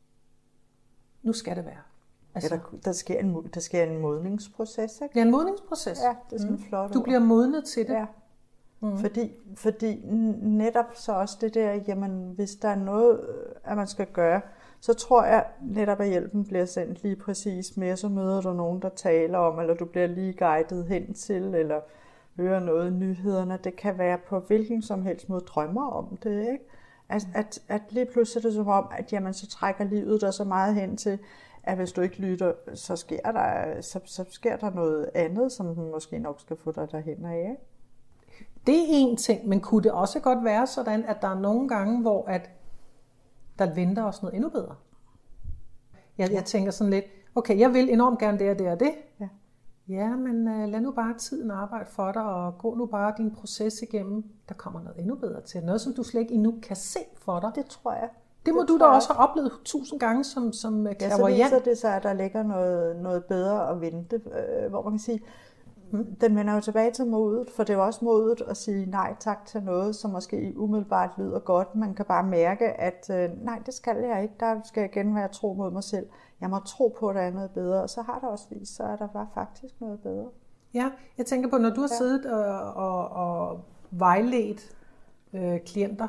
nu skal det være. Altså, ja, der, der, sker en, der sker en modningsproces, ikke? Det er en modningsproces. Ja, det er sådan mm. flot. Du bliver modnet til det. Ja. Mm. Fordi, fordi netop så også det der, jamen hvis der er noget, at man skal gøre, så tror jeg netop, at hjælpen bliver sendt lige præcis med, så møder du nogen, der taler om, eller du bliver lige guidet hen til, eller hører noget i nyhederne. Det kan være på hvilken som helst måde drømmer om det, ikke? At, at, at lige pludselig er det som om, at jamen, så trækker livet der så meget hen til, at hvis du ikke lytter, så sker der, så, så sker der noget andet, som måske nok skal få dig derhen af, ikke? Det er en ting, men kunne det også godt være sådan, at der er nogle gange, hvor at der venter os noget endnu bedre? Jeg, jeg tænker sådan lidt, okay, jeg vil enormt gerne det og det og det. Ja, ja men uh, lad nu bare tiden arbejde for dig, og gå nu bare din proces igennem. Der kommer noget endnu bedre til. Noget, som du slet ikke endnu kan se for dig. Det tror jeg. Det må det du da også have oplevet tusind gange som, som clairvoyant. Ja, så viser det sig, at der ligger noget, noget bedre at vente, øh, hvor man kan sige, den vender jo tilbage til modet, for det er jo også modet at sige nej tak til noget, som måske umiddelbart lyder godt. Man kan bare mærke, at øh, nej, det skal jeg ikke. Der skal jeg igen være tro mod mig selv. Jeg må tro på, at der er noget bedre. Og så har der også vist sig, at der var faktisk noget bedre. Ja, jeg tænker på, når du har ja. siddet og, og, og vejledt øh, klienter,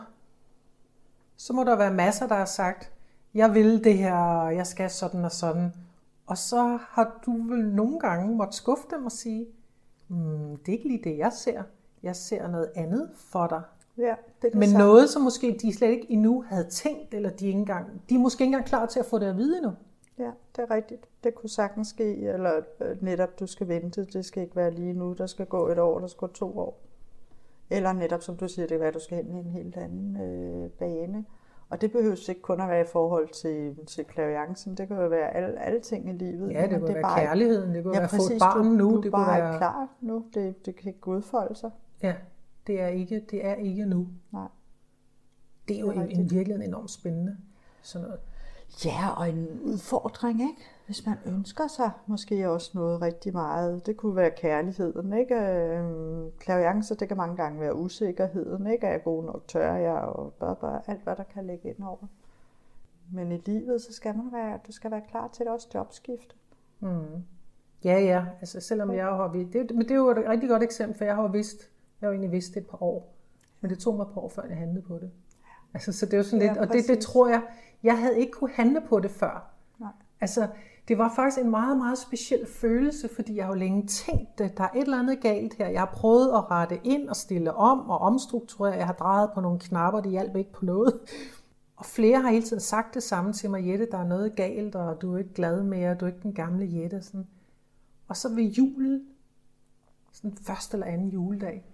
så må der være masser, der har sagt, jeg vil det her, jeg skal sådan og sådan. Og så har du vel nogle gange måtte skuffe dem og sige, Mm, det er ikke lige det, jeg ser. Jeg ser noget andet for dig. Ja, det er Men samme. noget, som måske de slet ikke endnu havde tænkt, eller de, ikke engang, de er måske ikke engang klar til at få det at vide endnu. Ja, det er rigtigt. Det kunne sagtens ske, eller netop du skal vente. Det skal ikke være lige nu. Der skal gå et år, der skal gå to år. Eller netop, som du siger, det er, hvad du skal hen i en helt anden øh, bane. Og det behøver ikke kun at være i forhold til, til clairvoyancen. Det kan jo være alle, alle ting i livet. Ja, det kunne det være bare, kærligheden. Det kunne ja, være præcis, at få et barn nu. Du, du det bare kunne er være klar nu. Det, det kan ikke udfolde sig. Ja, det er ikke, det er ikke nu. Nej. Det er jo det er en, en virkelig enormt spændende sådan noget. Ja, og en udfordring, ikke? Hvis man ønsker sig måske også noget rigtig meget. Det kunne være kærligheden, ikke? Øhm, clairvoyance, det kan mange gange være usikkerheden, ikke? Er jeg god nok, tør jeg, og bare, bare alt, hvad der kan lægge ind over. Men i livet, så skal man være, du skal være klar til det også jobskifte. Mm. Ja, ja. Altså selvom jeg har det, men det er jo et rigtig godt eksempel, for jeg har jo vidst, jeg har jo egentlig vidst det et par år. Men det tog mig et par år, før jeg handlede på det. Altså, så det er jo sådan ja, lidt, og det, det tror jeg, Jeg havde ikke kunne handle på det før. Nej. Altså, det var faktisk en meget, meget speciel følelse, fordi jeg har jo længe tænkt, at der er et eller andet galt her. Jeg har prøvet at rette ind og stille om og omstrukturere. Jeg har drejet på nogle knapper, det hjalp ikke på noget. Og flere har hele tiden sagt det samme til mig, Jette, der er noget galt, og du er ikke glad mere, du er ikke den gamle Jette. Sådan. Og så ved julen, sådan første eller anden juledag,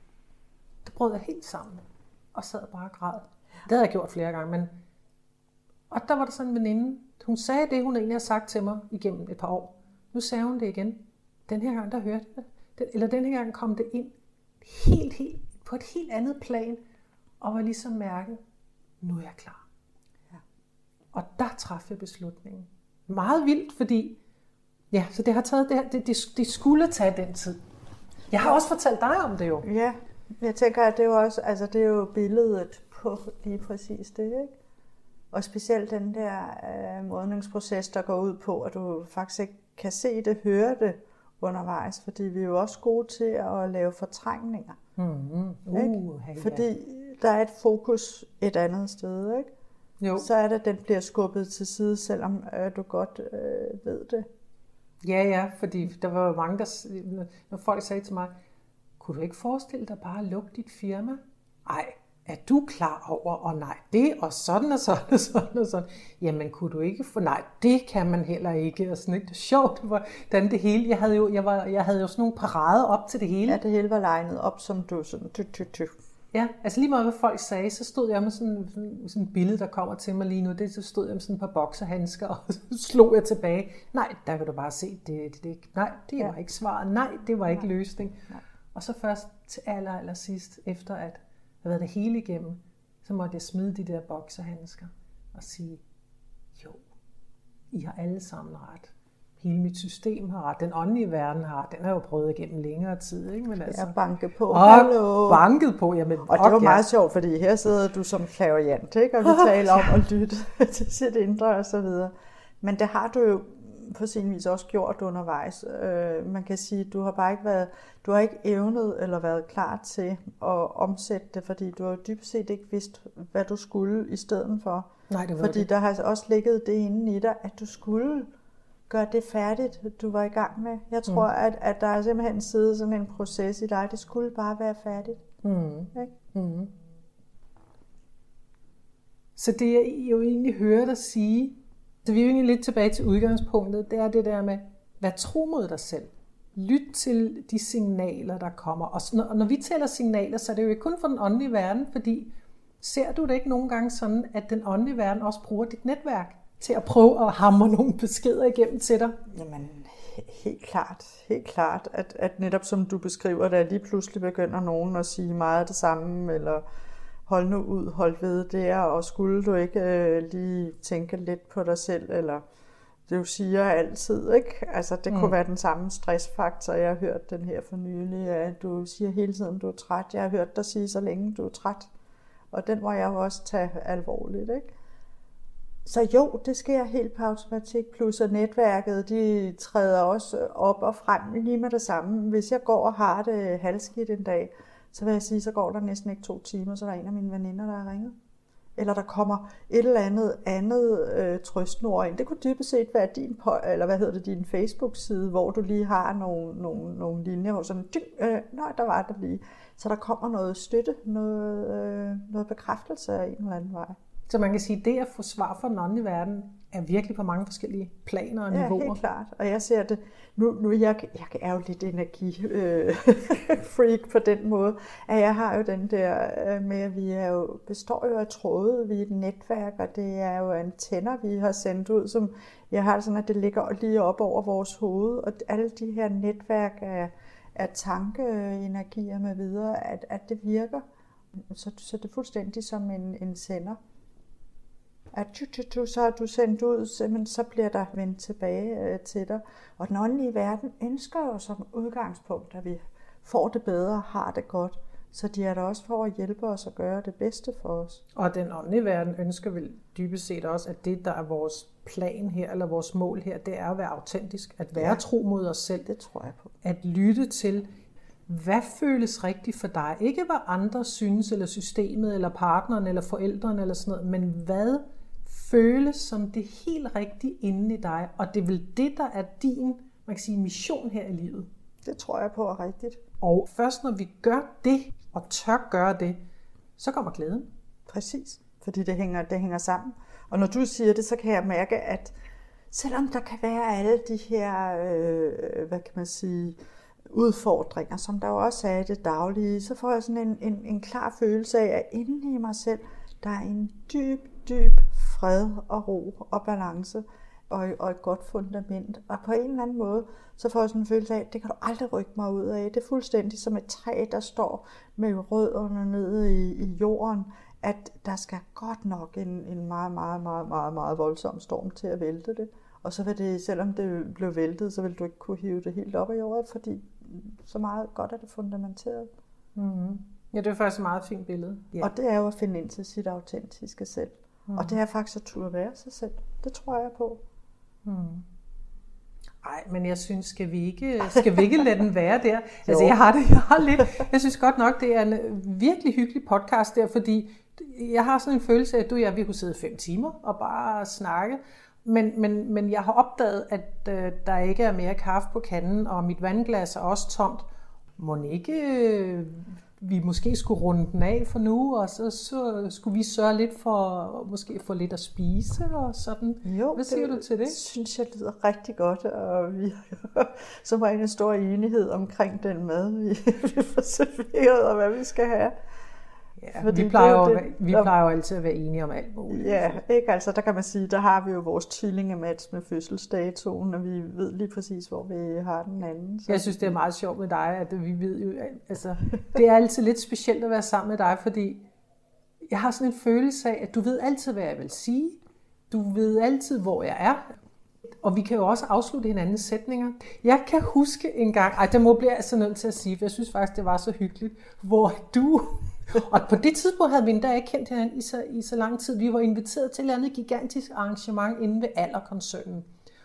der brød jeg helt sammen og sad bare og græd. Det havde jeg gjort flere gange, men... Og der var der sådan en veninde, hun sagde det, hun egentlig har sagt til mig igennem et par år. Nu sagde hun det igen. Den her gang, der hørte jeg det. Eller den her gang kom det ind helt, helt, på et helt andet plan, og var ligesom mærket, nu er jeg klar. Ja. Og der traf jeg beslutningen. Meget vildt, fordi ja, så det har taget det, det, det, det skulle tage den tid. Jeg har også fortalt dig om det jo. Ja, jeg tænker, at det er jo også, altså det er jo billedet på lige præcis det, ikke? Og specielt den der øh, modningsproces, der går ud på, at du faktisk ikke kan se det, høre det undervejs, fordi vi er jo også gode til at lave fortrængninger. Mm-hmm. Uh, hey, fordi ja. Der er et fokus et andet sted, ikke? Jo. Så er det, at den bliver skubbet til side, selvom øh, du godt øh, ved det. Ja, ja, fordi der var jo mange, der, når folk sagde til mig, kunne du ikke forestille dig bare at lukke dit firma? Ej, er du klar over, og nej, det og sådan og sådan og sådan og sådan. Jamen, kunne du ikke få, nej, det kan man heller ikke. Og sådan, ikke? Det er sjovt, hvordan det hele, jeg havde jo, jeg var, jeg havde jo sådan nogle parader op til det hele. Ja, det hele var legnet op, som du sådan, ty, ty, ty. Ja, altså lige meget hvad folk sagde, så stod jeg med sådan, sådan, sådan et billede, der kommer til mig lige nu, det, så stod jeg med sådan et par bokserhandsker, og så slog jeg tilbage. Nej, der kan du bare se, det, det, det, nej, det var ja. ikke svaret, nej, det var ikke nej. løsning. Nej. Og så først til aller, aller sidst, efter at jeg havde været det hele igennem, så måtte jeg smide de der bokserhandsker og sige, jo, I har alle sammen ret. Hele mit system har ret. Den åndelige verden har ret. Den har jo prøvet igennem længere tid. Ikke? Men altså, jeg banket på. Og Hallo. banket på. Jamen, og det var meget sjovt, fordi her sidder du som clairvoyant, ikke? Og vi taler om at lytte til sit indre og så videre. Men det har du jo på sin vis også gjort undervejs. Øh, man kan sige, du har bare ikke været, du har ikke evnet eller været klar til at omsætte det, fordi du har jo dybest set ikke vidst, hvad du skulle i stedet for. Nej, det var fordi det. Der har også ligget det inde i dig, at du skulle gøre det færdigt, du var i gang med. Jeg tror, mm. at, at der er simpelthen siddet sådan en proces i dig, det skulle bare være færdigt. Mm. Ikke? Mm. Så det jeg jo egentlig hører dig sige, så vi er jo egentlig lidt tilbage til udgangspunktet, det er det der med, vær tro mod dig selv. Lyt til de signaler, der kommer. Og når, når vi tæller signaler, så er det jo ikke kun for den åndelige verden, fordi ser du det ikke nogle gange sådan, at den åndelige verden også bruger dit netværk til at prøve at hamre nogle beskeder igennem til dig? Jamen, helt klart. Helt klart, at, at netop som du beskriver, at lige pludselig begynder nogen at sige meget det samme, eller hold nu ud, hold ved det, og skulle du ikke øh, lige tænke lidt på dig selv, eller det du siger altid, ikke? Altså, det mm. kunne være den samme stressfaktor. Jeg har hørt den her for nylig, at du siger hele tiden, du er træt. Jeg har hørt dig sige så længe, du er træt. Og den må jeg jo også tage alvorligt, ikke? Så jo, det sker helt på automatik, plus at netværket, de træder også op og frem lige med det samme. Hvis jeg går og har det halvskidt en dag, så vil jeg sige, så går der næsten ikke to timer, så der er en af mine veninder, der har ringet. Eller der kommer et eller andet andet øh, trøstende ind. Det kunne dybest set være din, eller hvad hedder det, din Facebook-side, hvor du lige har nogle, nogle, nogle linjer, hvor sådan, øh, nej, der var det lige. Så der kommer noget støtte, noget, øh, noget bekræftelse af en eller anden vej. Så man kan sige, at det at få svar fra den åndelige verden er virkelig på mange forskellige planer og niveauer. Ja, helt klart. Og jeg ser det, nu, nu jeg, jeg er jo lidt energi-freak øh, på den måde, at jeg har jo den der øh, med, at vi er jo, består jo af tråde, vi er et netværk, og det er jo antenner, vi har sendt ud, som jeg har sådan, at det ligger lige op over vores hoved, og alle de her netværk af, af tankeenergier med videre, at, at det virker. Så, så det er fuldstændig som en, en sender. At tu, tu, tu, så har du sendt ud, så bliver der vendt tilbage øh, til dig. Og den åndelige verden ønsker jo som udgangspunkt, at vi får det bedre, har det godt. Så de er der også for at hjælpe os at gøre det bedste for os. Og den åndelige verden ønsker vel dybest set også, at det, der er vores plan her, eller vores mål her, det er at være autentisk. At være ja, tro mod os selv. Det tror jeg på. At lytte til, hvad føles rigtigt for dig? Ikke hvad andre synes, eller systemet, eller partneren, eller forældrene, eller sådan noget, men hvad føles som det helt rigtige inde i dig, og det er vel det, der er din, man kan sige, mission her i livet. Det tror jeg på er rigtigt. Og først når vi gør det, og tør gøre det, så kommer glæden. Præcis, fordi det hænger, det hænger sammen. Og når du siger det, så kan jeg mærke, at selvom der kan være alle de her, øh, hvad kan man sige, udfordringer, som der jo også er i det daglige, så får jeg sådan en, en, en klar følelse af, at inde i mig selv, der er en dyb, dyb fred og ro og balance og, og et godt fundament. Og på en eller anden måde, så får jeg sådan en følelse af, at det kan du aldrig rykke mig ud af. Det er fuldstændig som et træ, der står med rødderne nede i, i jorden, at der skal godt nok en, en meget, meget, meget, meget, meget voldsom storm til at vælte det. Og så vil det, selvom det blev væltet, så vil du ikke kunne hive det helt op af jorden, fordi så meget godt er det fundamenteret. Mm-hmm. Ja, det er faktisk et meget fint billede. Yeah. Og det er jo at finde ind til sit autentiske selv. Mm. Og det er faktisk at turde være sig selv. Det tror jeg på. Mm. Ej, men jeg synes, skal vi ikke, skal vi ikke lade den være der? Altså, jeg har det, jeg har lidt, jeg synes godt nok, det er en virkelig hyggelig podcast der, fordi jeg har sådan en følelse af, at du og jeg, vi kunne sidde fem timer og bare snakke. Men, men, men jeg har opdaget, at øh, der ikke er mere kaffe på kanden, og mit vandglas er også tomt. Må ikke øh, vi måske skulle runde den af for nu, og så, så skulle vi sørge lidt for måske få lidt at spise og sådan. Jo, hvad siger det, du til det? Synes jeg lyder rigtig godt, og vi så var en stor enighed omkring den mad, vi, vi får serveret, og hvad vi skal have. Ja, Fordi vi plejer, jo, det, vi plejer jo altid at være enige om alt muligt. Ja, ikke? Altså, der kan man sige, der har vi jo vores tvillingematch med fødselsdatoen, og vi ved lige præcis, hvor vi har den anden. Så. Jeg synes, det er meget sjovt med dig, at vi ved jo, altså, det er altid lidt specielt at være sammen med dig, fordi jeg har sådan en følelse af, at du ved altid, hvad jeg vil sige. Du ved altid, hvor jeg er. Og vi kan jo også afslutte hinandens sætninger. Jeg kan huske en gang, ej, det må blive altså nødt til at sige, for jeg synes faktisk, det var så hyggeligt, hvor du... Og på det tidspunkt havde vi endda ikke kendt hinanden i så, i så lang tid. Vi var inviteret til et andet gigantisk arrangement inde ved Aller-koncernen.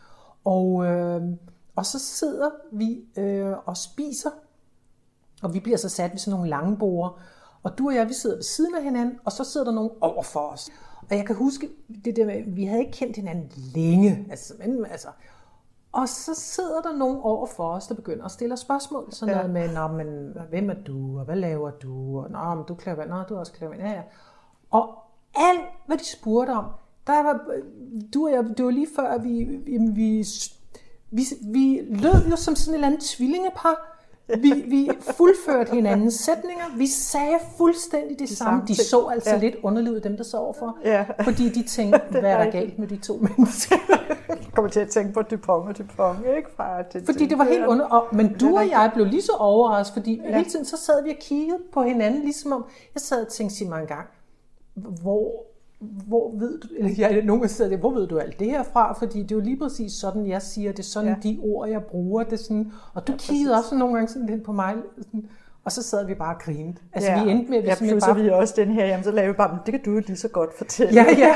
Og, øh, og så sidder vi øh, og spiser, og vi bliver så sat ved sådan nogle lange borde. Og du og jeg, vi sidder ved siden af hinanden, og så sidder der nogen over for os. Og jeg kan huske, det der med, vi havde ikke kendt hinanden længe. Altså, men, altså, og så sidder der nogen over for os, der begynder at stille spørgsmål. Sådan noget med, nå, men hvem er du, og hvad laver du? Og nå, men du klaver, nå, du er også klaver. Ja, ja. Og alt, hvad de spurgte om, der var, du og jeg, det var lige før, vi, vi, vi, vi, vi lød jo som sådan et eller andet tvillingepar. Vi, vi fuldførte hinandens sætninger. Vi sagde fuldstændig det de samme. De så altså ja. lidt underligt ud, dem der så overfor. Ja. Fordi de tænkte, hvad er der galt med de to mennesker? Jeg kommer til at tænke på Dupont og Dupont, ikke? Fra det, fordi det var helt under... Og, men du og jeg blev lige så overrasket, fordi ja. hele tiden så sad vi og kiggede på hinanden, ligesom om... Jeg sad og tænkte sig mig en gang, hvor... Hvor ved du, eller jeg, nogen sidder der, hvor ved du alt det her fra? Fordi det er jo lige præcis sådan, jeg siger, det er sådan ja. de ord, jeg bruger. Det sådan, og du ja, kiggede også nogle gange sådan lidt på mig, sådan, og så sad vi bare og grinede. Altså ja. vi endte med, at vi ja, simpelthen bare... vi også den her, jamen så lavede vi bare, det kan du jo lige så godt fortælle. Ja, ja.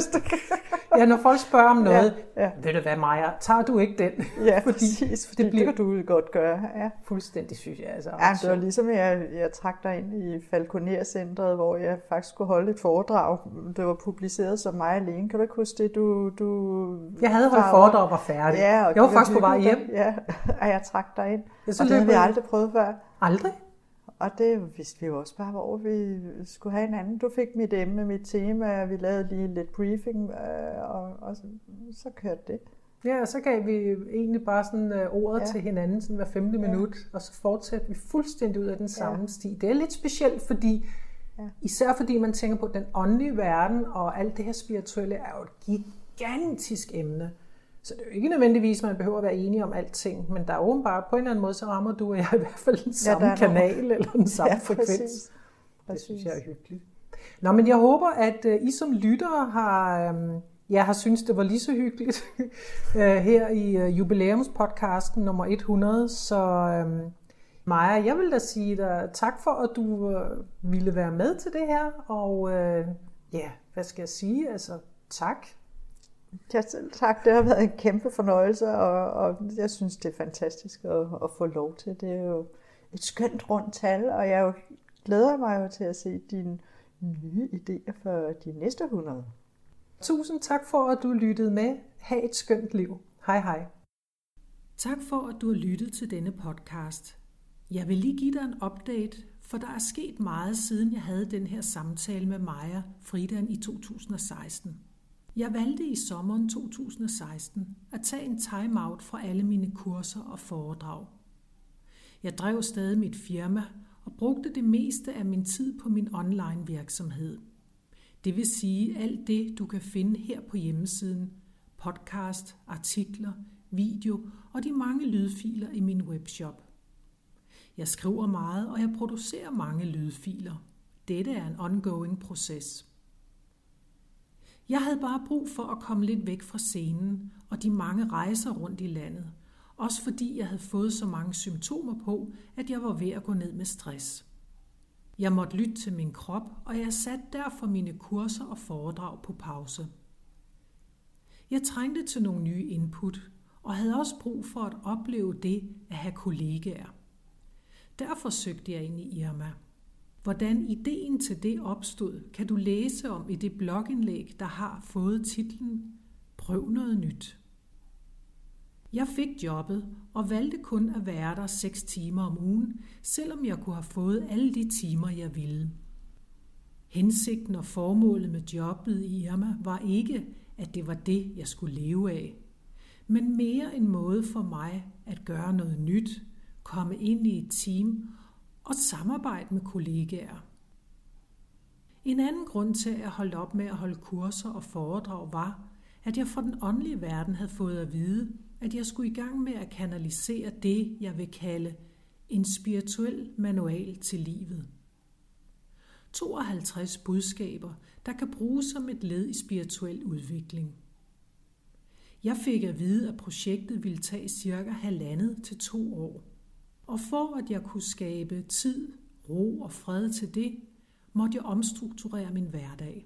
Ja, når folk spørger om noget, ja, ja. ved du hvad, Maja, tager du ikke den? Ja, fordi, præcis, fordi det, bliver... det kan du godt gøre. Ja. Fuldstændig, synes jeg. Altså, ja, det var ligesom, jeg, jeg trak dig ind i Falconer-centret, hvor jeg faktisk skulle holde et foredrag. Det var publiceret som mig alene. Kan du ikke huske det? Du, du jeg havde holdt foredrag og var færdig. Ja, og jeg var faktisk på vej hjem. Ja, og jeg trak dig ind. Og det havde vi aldrig prøvet før. Aldrig? Og det vidste vi jo også bare, hvor vi skulle have en anden. Du fik mit emne, mit tema, og vi lavede lige lidt briefing, og, og så, så kørte det. Ja, og så gav vi egentlig bare sådan uh, ordet ja. til hinanden sådan hver femte ja. minut, og så fortsatte vi fuldstændig ud af den samme ja. sti. Det er lidt specielt, fordi ja. især fordi man tænker på den åndelige verden, og alt det her spirituelle er jo et gigantisk emne. Så det er jo ikke nødvendigvis, man behøver at være enige om alting, men der er åbenbart på en eller anden måde, så rammer du og jeg i hvert fald den samme ja, kanal nogen. eller den samme ja, frekvens. Præcis. Det synes jeg er hyggeligt. Nå, men jeg håber, at uh, I som lyttere har, um, ja, har synes det var lige så hyggeligt uh, her i uh, jubilæumspodcasten nummer hundrede. Så um, Maja, jeg vil da sige dig tak for, at du uh, ville være med til det her. Og uh, ja, hvad skal jeg sige? Altså, tak. Ja, tak. Det har været en kæmpe fornøjelse, og, og jeg synes, det er fantastisk at, at få lov til. Det er jo et skønt rundt tal, og jeg jo glæder mig jo til at se dine nye idéer for de næste hundrede. Tusind tak for, at du lyttede med. Ha' et skønt liv. Hej hej. Tak for, at du har lyttet til denne podcast. Jeg vil lige give dig en update, for der er sket meget, siden jeg havde den her samtale med Maja Fridan i to tusind og seksten. Jeg valgte i sommeren to tusind og seksten at tage en time-out fra alle mine kurser og foredrag. Jeg drev stadig mit firma og brugte det meste af min tid på min online virksomhed. Det vil sige alt det, du kan finde her på hjemmesiden, podcast, artikler, video og de mange lydfiler i min webshop. Jeg skriver meget, og jeg producerer mange lydfiler. Dette er en ongoing proces. Jeg havde bare brug for at komme lidt væk fra scenen og de mange rejser rundt i landet, også fordi jeg havde fået så mange symptomer på, at jeg var ved at gå ned med stress. Jeg måtte lytte til min krop, og jeg satte derfor mine kurser og foredrag på pause. Jeg trængte til nogle nye input, og havde også brug for at opleve det at have kollegaer. Derfor søgte jeg ind i Irma. Hvordan ideen til det opstod, kan du læse om i det blogindlæg, der har fået titlen Prøv noget nyt. Jeg fik jobbet og valgte kun at være der seks timer om ugen, selvom jeg kunne have fået alle de timer, jeg ville. Hensigten og formålet med jobbet i Irma var ikke, at det var det, jeg skulle leve af, men mere en måde for mig at gøre noget nyt, komme ind i et team og samarbejde med kollegaer. En anden grund til, at jeg holdt op med at holde kurser og foredrag var, at jeg fra den åndelige verden havde fået at vide, at jeg skulle i gang med at kanalisere det, jeg vil kalde en spirituel manual til livet. tooghalvtreds budskaber, der kan bruges som et led i spirituel udvikling. Jeg fik at vide, at projektet ville tage cirka halvandet til to år. Og for at jeg kunne skabe tid, ro og fred til det, måtte jeg omstrukturere min hverdag.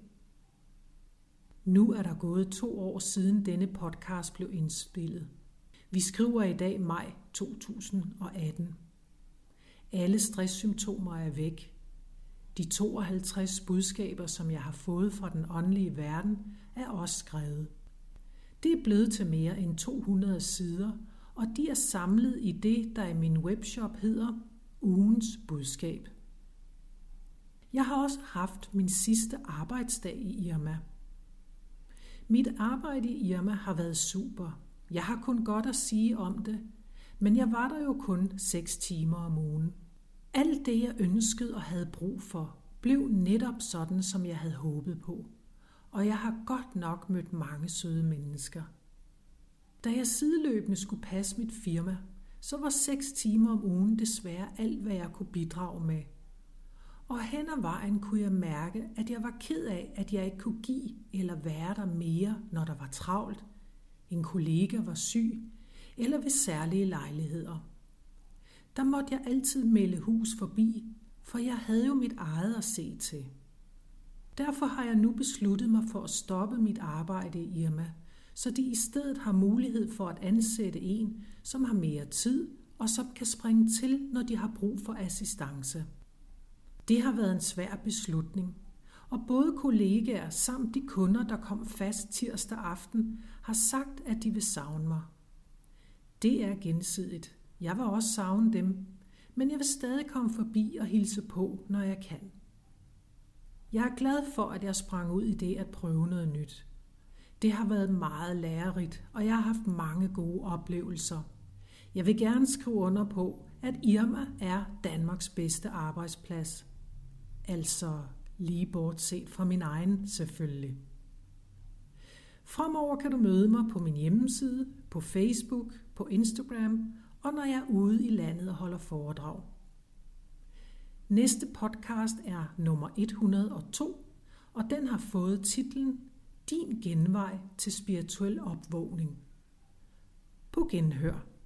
Nu er der gået to år siden denne podcast blev indspillet. Vi skriver i dag maj to tusind og atten. Alle stresssymptomer er væk. De tooghalvtreds budskaber, som jeg har fået fra den åndelige verden, er også skrevet. Det er blevet til mere end to hundrede sider, og de er samlet i det, der i min webshop hedder Ugens budskab. Jeg har også haft min sidste arbejdsdag i Irma. Mit arbejde i Irma har været super. Jeg har kun godt at sige om det, men jeg var der jo kun seks timer om ugen. Alt det, jeg ønskede og havde brug for, blev netop sådan, som jeg havde håbet på. Og jeg har godt nok mødt mange søde mennesker. Da jeg sideløbende skulle passe mit firma, så var seks timer om ugen desværre alt, hvad jeg kunne bidrage med. Og hen ad vejen kunne jeg mærke, at jeg var ked af, at jeg ikke kunne give eller være der mere, når der var travlt, en kollega var syg eller ved særlige lejligheder. Der måtte jeg altid melde hus forbi, for jeg havde jo mit eget at se til. Derfor har jeg nu besluttet mig for at stoppe mit arbejde i Irma, så de i stedet har mulighed for at ansætte en, som har mere tid og som kan springe til, når de har brug for assistance. Det har været en svær beslutning, og både kollegaer samt de kunder, der kom fast tirsdag aften, har sagt, at de vil savne mig. Det er gensidigt. Jeg vil også savne dem, men jeg vil stadig komme forbi og hilse på, når jeg kan. Jeg er glad for, at jeg sprang ud i det at prøve noget nyt. Det har været meget lærerigt, og jeg har haft mange gode oplevelser. Jeg vil gerne skrive under på, at Irma er Danmarks bedste arbejdsplads. Altså lige bortset fra min egen selvfølgelig. Fremover kan du møde mig på min hjemmeside, på Facebook, på Instagram og når jeg er ude i landet og holder foredrag. Næste podcast er nummer et hundrede og to, og den har fået titlen Din genvej til spirituel opvågning. På genhør.